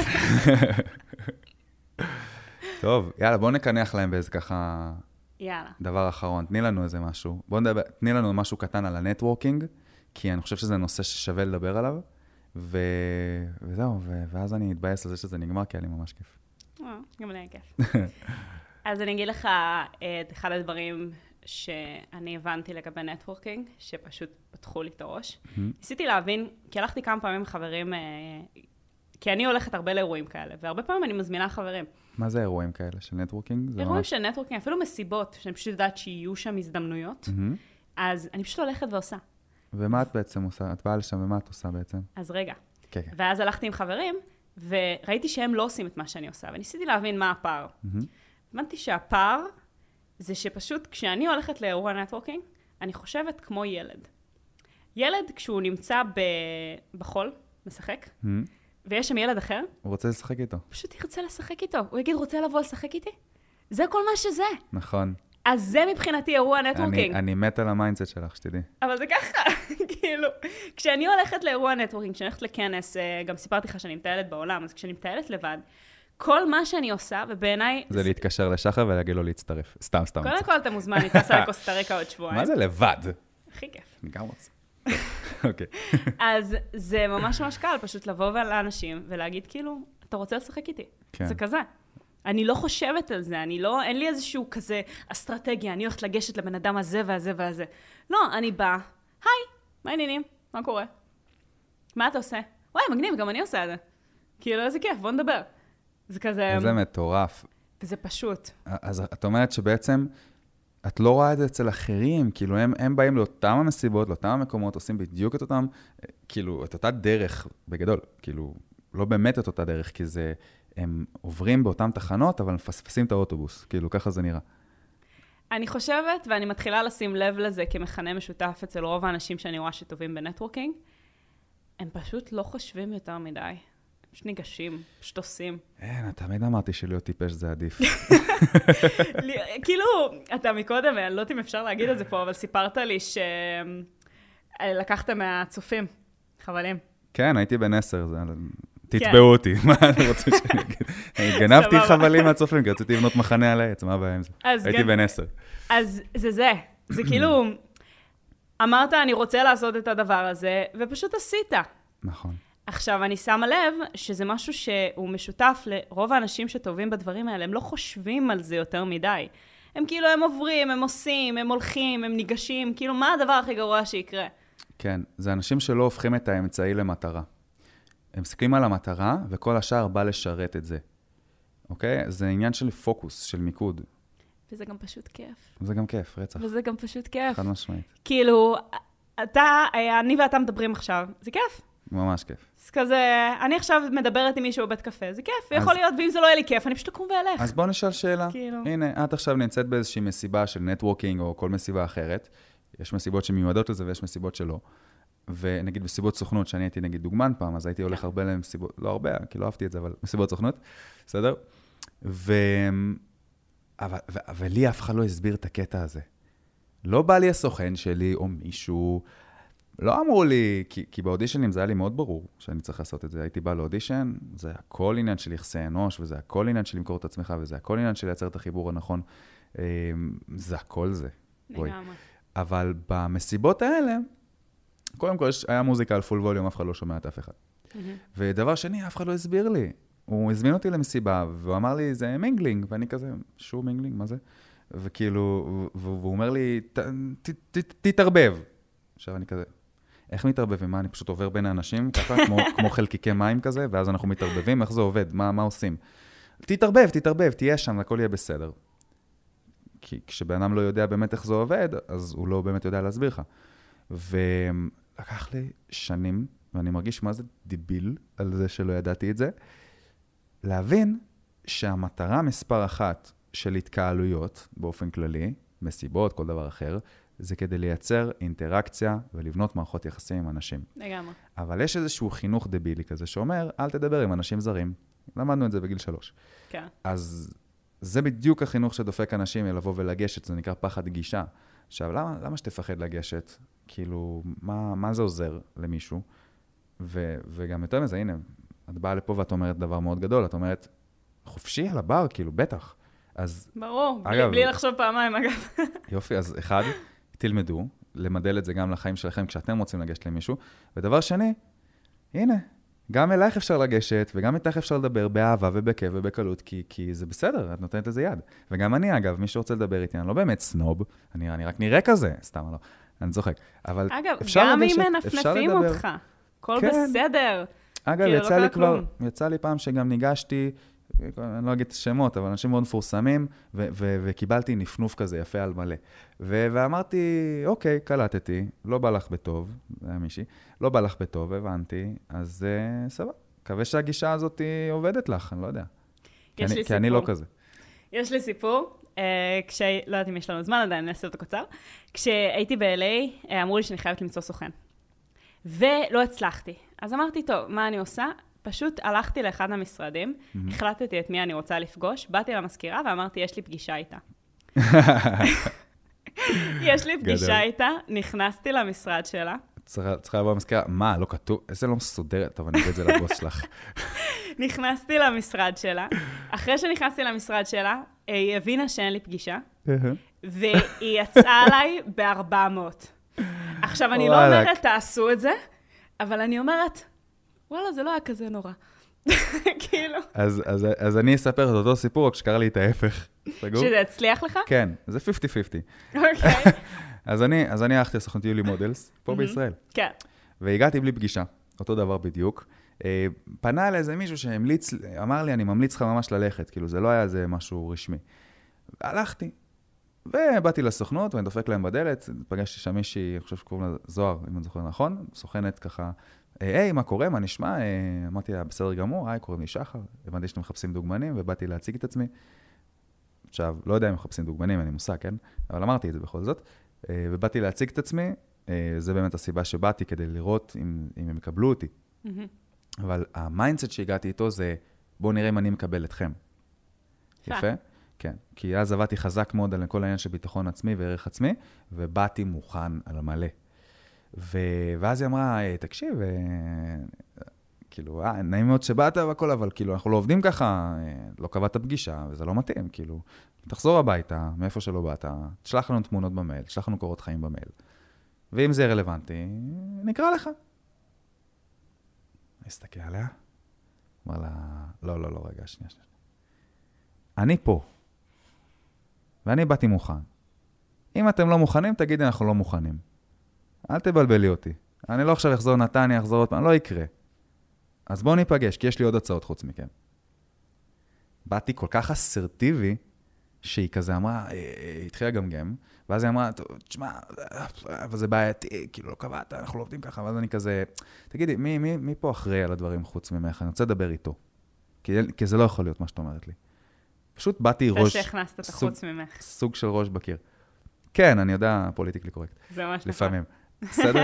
טוב, יאללה, בואו נקנח להם באיזה ככה... יאללה. דבר אחרון, תני לנו איזה משהו. תני לנו משהו קטן על הנטוורקינג, כי אני חושב שזה נושא ששווה לדבר עליו, וזהו, ואז אני אתבאס על זה שזה נגמר, כי היה לי ממש כיף. גם לי היה כיף. אז אני אגיד לך את אחד הדברים שאני הבנתי לגבי נטוורקינג, שפשוט פתחו לי את הראש. ניסיתי להבין, כי הלכתי כמה פעמים עם חברים, כי אני הולכת הרבה לאירועים כאלה, והרבה פעמים אני מזמינה חברים. מה זה אירועים כאלה של נטוורקינג? אירועים של נטוורקינג, אפילו מסיבות, שאני פשוט יודעת שיהיו שם הזדמנויות, אז אני פשוט הולכת ועושה. ומה את בעצם עושה? את באה לשם, ומה את עושה בעצם? אז רגע. ואז הלכתי עם חברים, וראיתי שהם לא עושים את מה שאני עושה, וניסיתי להבין מה הפער. הבנתי שהפער זה שפשוט כשאני הולכת לאירוע נטוורקינג, אני חושבת כמו ילד. ילד כשהוא נמצא בחול, משחק, ויש שם ילד אחר. הוא רוצה לשחק איתו. פשוט ירצה לשחק איתו. הוא יגיד, רוצה לבוא לשחק איתי? זה כל מה שזה. נכון. אז זה מבחינתי אירוע נטוורקינג. אני מת על המיינדסט שלך, שתדעי. אבל זה ככה, כאילו, כשאני הולכת לאירוע נטוורקינג, כשאני הולכת לכנס, גם סיפרתי לך שאני מטיילת בעולם, אז כשאני מטיילת לבד, כל מה שאני עושה, ובעיניי... זה להתקשר לשחר ולהגיד לו להצטרף. סתם. קודם כל אתה מוזמן, אני טסה לקוסטה ריקה עוד שבועיים. מה זה לבד? הכי כיף. אני גם רוצה. אוקיי. אז זה ממש ממש קל, פשוט לבוא לאנשים ולהגיד, כאילו, אתה רוצה לשחק איתי? כן. זה כזה. אני לא חושבת על זה, אין לי איזשהו כזה אסטרטגיה, אני הולכת לגשת לבן אדם הזה והזה והזה. לא, אני באה, היי, מה העניינים? מה קורה? מה אתה עושה? וואי, מגניב, גם אני עושה את זה. כאילו, איזה כיף, בוא נדבר. זה כזה... זה מטורף. וזה פשוט. אז את אומרת שבעצם את לא רואה את זה אצל אחרים, כאילו הם באים לאותם המסיבות, לאותם המקומות, עושים בדיוק את אותם, כאילו, את אותה דרך, בגדול, כאילו, לא באמת את אותה דרך, כי זה, הם עוברים באותם תחנות, אבל מפספסים את האוטובוס, כאילו, ככה זה נראה. אני חושבת, ואני מתחילה לשים לב לזה כמכנה משותף אצל רוב האנשים שאני רואה שטובים בנטוורקינג, הם פשוט לא חושבים יותר מדי. הם פשוט ניגשים, פשוט עושים. אין, תמיד אמרתי שלהיות טיפש זה עדיף. כאילו, אתה מקודם, אני לא יודעת אם אפשר להגיד את זה פה, אבל סיפרת לי שלקחת מהצופים, חבלים. כן, הייתי בן 10, תתבעו אותי, מה אני רוצה שאני אגיד? גנבתי חבלים מהצופים, כי רציתי לבנות מחנה על העץ, מה הבעיה עם זה? הייתי בן 10. אז זה כאילו, אמרת, אני רוצה לעשות את הדבר הזה, ופשוט עשית. נכון. עכשיו, אני שמה לב שזה משהו שהוא משותף לרוב האנשים שטובים בדברים האלה, הם לא חושבים על זה יותר מדי. הם כאילו, הם עוברים, הם עושים, הם הולכים, הם ניגשים, כאילו, מה הדבר הכי גרוע שיקרה? כן, זה אנשים שלא הופכים את האמצעי למטרה. הם מסתכלים על המטרה, וכל השאר בא לשרת את זה. אוקיי? זה עניין של פוקוס, של מיקוד. וזה גם פשוט כיף. זה גם כיף, רצח. וזה גם פשוט כיף. חד משמעית. כאילו, אני ואתה מדברים עכשיו, זה כיף. ממש כיף. אז כזה, אני עכשיו מדברת עם מישהו בבית קפה, זה כיף, יכול להיות, ואם זה לא יהיה לי כיף, אני פשוט אקום ואלך. אז בוא נשאל שאלה. כאילו. הנה, את עכשיו נמצאת באיזושהי מסיבה של נטוורקינג או כל מסיבה אחרת. יש מסיבות שמיועדות לזה ויש מסיבות שלא. ונגיד מסיבות סוכנות, שאני הייתי נגיד דוגמן פעם, אז הייתי הולך הרבה למסיבות, לא הרבה, כי לא אהבתי את זה, אבל מסיבות סוכנות, בסדר? אבל לי אף אחד לא הסביר את הקטע הזה. לא בא לי הסוכן שלי או מישהו, לא אמרו לי, כי באודישנים זה היה לי מאוד ברור שאני צריך לעשות את זה. הייתי בא לאודישן, זה הכל עניין של יחסי אנוש, וזה הכל עניין של למכור את עצמך, וזה הכל עניין של לייצר את החיבור הנכון. זה הכל זה. לגמרי. אבל במסיבות האלה, קודם כל, היה מוזיקה על פול ווליום, אף אחד לא שומע את אף אחד. ודבר שני, אף אחד לא הסביר לי. הוא הזמין אותי למסיבה, והוא אמר לי, זה מינגלינג, ואני כזה, שור מינגלינג, מה זה? וכאילו, והוא אומר לי, תתערבב. עכשיו אני כזה, איך מתערבב? מה, אני פשוט עובר בין האנשים, ככה, כמו חלקיקי מים כזה, ואז אנחנו מתערבבים, איך זה עובד? מה עושים? תתערבב, תהיה שם, הכל יהיה בסדר. כי כשבן אדם לא יודע באמת איך זה עובד, אז הוא לא באמת יודע להסביר לך. ולקח לי שנים, ואני מרגיש מה זה דיביל על זה שלא ידעתי את זה, להבין שהמטרה מספר אחת של התקהלויות באופן כללי, מסיבות, כל דבר אחר, זה כדי לייצר אינטראקציה ולבנות מערכות יחסים עם אנשים. לגמרי. אבל יש איזשהו חינוך דבילי כזה שאומר, אל תדבר עם אנשים זרים. למדנו את זה בגיל 3. כן. אז זה בדיוק החינוך שדופק אנשים לבוא ולגשת, זה נקרא פחד גישה. עכשיו, למה שתפחד לגשת? כאילו, מה זה עוזר למישהו? וגם יותר מזה, הנה, את באה לפה ואת אומרת דבר מאוד גדול, את אומרת, חופשי על הבר, כאילו, בטח. אז, ברור, אגב, בלי לחשוב פעמיים, אגב. יופי, אז אחד, תלמדו, למדל את זה גם לחיים שלכם כשאתם רוצים לגשת למישהו, ודבר שני, הנה, גם אלייך אפשר לגשת, וגם איתך אפשר לדבר באהבה ובכיף ובקלות, כי זה בסדר, את נותנת לזה יד. וגם אני, אגב, מי שרוצה לדבר איתי, אני לא באמת סנוב, אני רק נראה כזה, סתם, לא, אני צוחק. אבל אגב, אפשר גם לגשת, אם אפשר מנפנפים לדבר. אותך, הכל כן. בסדר. אגב, כאילו, יצא לי פעם שגם ניגשתי, אני לא אגיד את השמות, אבל אנשים מאוד מפורסמים, וקיבלתי נפנוף כזה יפה על מלא. ואמרתי, אוקיי, קלטתי, לא בא לך בטוב, זה היה מישהי, לא בא לך בטוב, הבנתי, אז סבבה. מקווה שהגישה הזאת עובדת לך, אני לא יודע. כי אני לא כזה. יש לי סיפור, לא יודעת אם יש לנו זמן עדיין, אני אעשה אותו קצר. כשהייתי ב-LA, אמרו לי שאני חייבת למצוא סוכן. ולא הצלחתי. אז אמרתי, טוב, מה אני עושה? פשוט הלכתי לאחד המשרדים, החלטתי את מי אני רוצה לפגוש, באתי למזכירה ואמרתי, יש לי פגישה איתה. יש לי פגישה איתה, נכנסתי למשרד שלה. צריכה לבוא למזכירה, מה, לא כתוב? איזה לא מסודרת, טוב, אני אגיד את זה לבוס שלך. נכנסתי למשרד שלה. אחרי שנכנסתי למשרד שלה, היא הבינה שאין לי פגישה, והיא יצאה עליי ב-400. עכשיו, אני לא אומרת, תעשו את זה, אבל אני אומרת, וואלה, זה לא היה כזה נורא. כאילו. אז אני אספר את אותו סיפור, רק שקרה לי את ההפך. שזה הצליח לך? כן, זה 50-50. אוקיי. אז אני הלכתי לסוכנות יולי מודלס, פה בישראל. כן. והגעתי בלי פגישה, אותו דבר בדיוק. פנה אליי איזה מישהו שהמליץ, אמר לי, אני ממליץ לך ממש ללכת, כאילו זה לא היה איזה משהו רשמי. הלכתי, ובאתי לסוכנות, ואני דופק להם בדלת, פגשתי שם מישהי, אני חושב שקוראים לה זוהר, אם אני זוכר נכון, סוכנת ככה, היי, מה קורה, מה נשמע? אמרתי לה, בסדר גמור, היי, קוראים לי שחר, הבנתי שאתם מחפשים דוגמנים, ובאתי להציג את עצמי. עכשיו, לא יודע אם מחפשים דוגמנים, אני מושג, כן? אבל אמרתי את זה בכל זאת, ובאתי להציג את עצמי, זה באמת הסיבה שבאתי כדי לראות אם הם יקבלו אותי. אבל המיינדסט שהגעתי איתו זה, בואו נראה אם אני מקבל אתכם. יפה? כן. כי אז עבדתי חזק מאוד על כל העניין של ביטחון עצמי וערך עצמי, ובאתי מוכן על המלא. ואז היא אמרה, תקשיב, כאילו, נעים מאוד שבאת והכל, אבל כאילו, אנחנו לא עובדים ככה, לא קבעת פגישה, וזה לא מתאים, כאילו, תחזור הביתה, מאיפה שלא באת, תשלח לנו תמונות במייל, תשלח לנו קורות חיים במייל. ואם זה רלוונטי, נקרא לך. נסתכל עליה. אמר לה, לא, רגע, שנייה. אני פה. ואני באתי מוכן. אם אתם לא מוכנים, תגידי, אנחנו לא מוכנים. אל תבלבלי אותי. אני לא עכשיו אחזור נתניה, אחזור עוד פעם, לא יקרה. אז בואו ניפגש, כי יש לי עוד הצעות חוץ מכם. באתי כל כך אסרטיבי, שהיא כזה אמרה, היא התחילה גם, ואז היא אמרה, תשמע, אבל זה בעייתי, כאילו לא קבעת, אנחנו לא עובדים ככה, ואז אני כזה, תגידי, מי פה אחראי על הדברים חוץ ממך? אני רוצה לדבר איתו. כי זה לא יכול להיות מה שאת אומרת לי. פשוט באתי ראש, שהכנסת את החוץ ממך. סוג של ראש בקיר. כן, אני יודע, פוליטיקלי קורקט. זה ממש נכון. לפעמים. בסדר?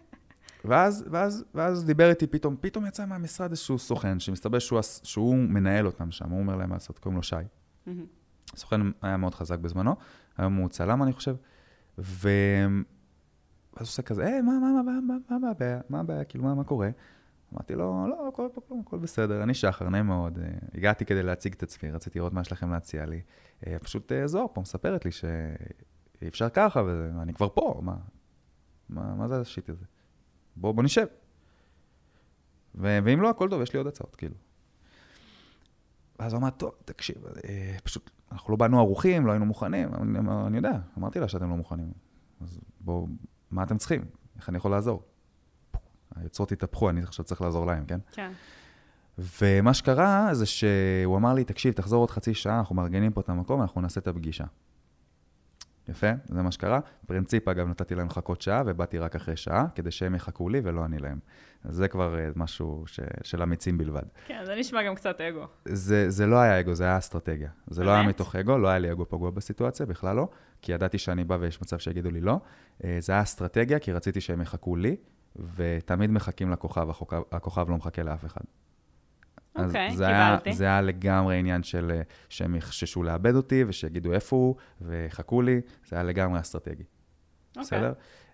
ואז דיבר איתי פתאום יצא מהמשרד איזשהו סוכן, שמסתבר שהוא מנהל אותם שם, הוא אומר להם מה לעשות, קוראים לו שי. הסוכן היה מאוד חזק בזמנו, היום הוא צלם, אני חושב, ואז הוא עושה כזה, מה הבעיה, כאילו, מה קורה? אמרתי לו, לא, הכל בסדר, אני שחר, נעים מאוד, הגעתי כדי להציג את עצמי, רציתי לראות מה יש לכם להציע לי, פשוט זוהר פה מספרת לי שאי אפשר ככה, ואני כבר פה, מה זה השיט הזה? בוא נשב. ואם לא, הכל טוב, יש לי עוד הצעות, כאילו. ואז הוא אמר, טוב, תקשיב, פשוט, אנחנו לא באנו ערוכים, לא היינו מוכנים, אני יודע, אמרתי לה שאתם לא מוכנים. אז בואו, מה אתם צריכים? איך אני יכול לעזור? היוצרות התהפכו, אני עכשיו צריך לעזור להם, כן? כן. ומה שקרה זה שהוא אמר לי, תקשיב, תחזור עוד חצי שעה, אנחנו מארגנים פה את המקום, אנחנו נעשה את הפגישה. יפה, זה מה שקרה. פרינציפ, אגב, נתתי להם לחכות שעה, ובאתי רק אחרי שעה, כדי שהם יחכו לי ולא אני להם. אז זה כבר משהו של אמיצים בלבד. כן, זה נשמע גם קצת אגו. זה לא היה אגו, זה היה אסטרטגיה. זה לא היה מתוך אגו, לא היה לי אגו פגוע בסיטואציה, בכלל לא, כי ידעתי שאני בא ויש מצב שיגידו לי לא. זה היה אסטרטגיה, כי רציתי שהם יחכו לי, ותמיד מחכים לכוכב, הכוכב לא מחכה לאף אחד. אוקיי, קיבלתי. זה היה לגמרי עניין של שהם יחששו לאבד אותי, ושיגידו איפה הוא, וחכו לי, זה היה לגמרי אסטרטגי. בסדר?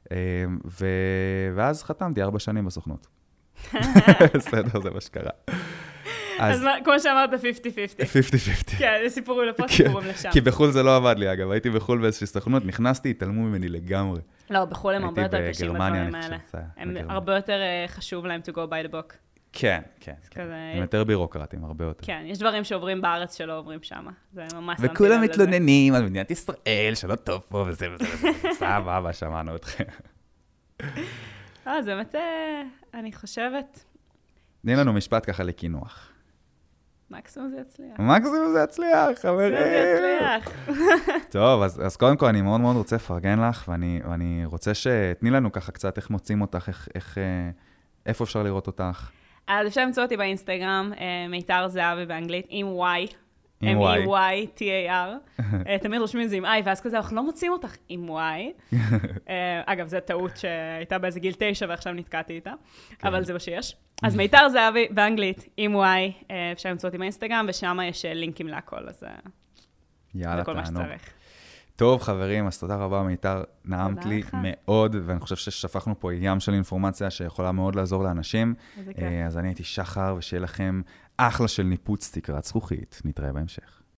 ואז חתמתי 4 שנים בסוכנות. בסדר, זה מה שקרה. אז כמו שאמרת, 50-50. 50-50. כן, זה סיפורים לפה, סיפורים לשם. כי בחול זה לא עבד לי, אגב. הייתי בחול באיזושהי סוכנות, נכנסתי, התעלמו ממני לגמרי. לא, בחול הם הרבה יותר קשים בדברים האלה. הייתי בגרמניה, הם הרבה יותר חשוב להם to go by the book. כן. הם יותר בירוקרטיים, הרבה יותר. כן, יש דברים שעוברים בארץ שלא עוברים שם. זה ממש... וכולם מתלוננים על מדינת ישראל, שלא טוב פה, וזה. סבבה, שמענו אתכם. זה באמת, אני חושבת... תני לנו משפט ככה לכינוח. מקסימום זה יצליח. מקסימום זה יצליח, חברים. זה יצליח. טוב, אז קודם כל אני מאוד מאוד רוצה לפרגן לך, ואני רוצה שתני לנו ככה קצת איך מוצאים אותך, איפה אפשר לראות אותך. אז אפשר למצוא אותי באינסטגרם, מיתר זהבי באנגלית, עם Y, M-E-Y-T-A-R. תמיד רושמים את זה עם I, ואז כזה, אנחנו לא מוצאים אותך עם Y. אגב, זו טעות שהייתה באיזה גיל 9, ועכשיו נתקעתי איתה, אבל זה מה שיש. אז מיתר זהבי באנגלית, עם Y, אפשר למצוא אותי באינסטגרם, ושם יש לינקים להכל, אז זה כל מה שצריך. טוב, חברים, אז תודה רבה, מיתר, נעמת לי מאוד, ואני חושב ששפכנו פה ים של אינפורמציה שיכולה מאוד לעזור לאנשים. אז אני הייתי שחר, ושיהיה לכם אחלה של ניפוץ תקרת זכוכית. נתראה בהמשך.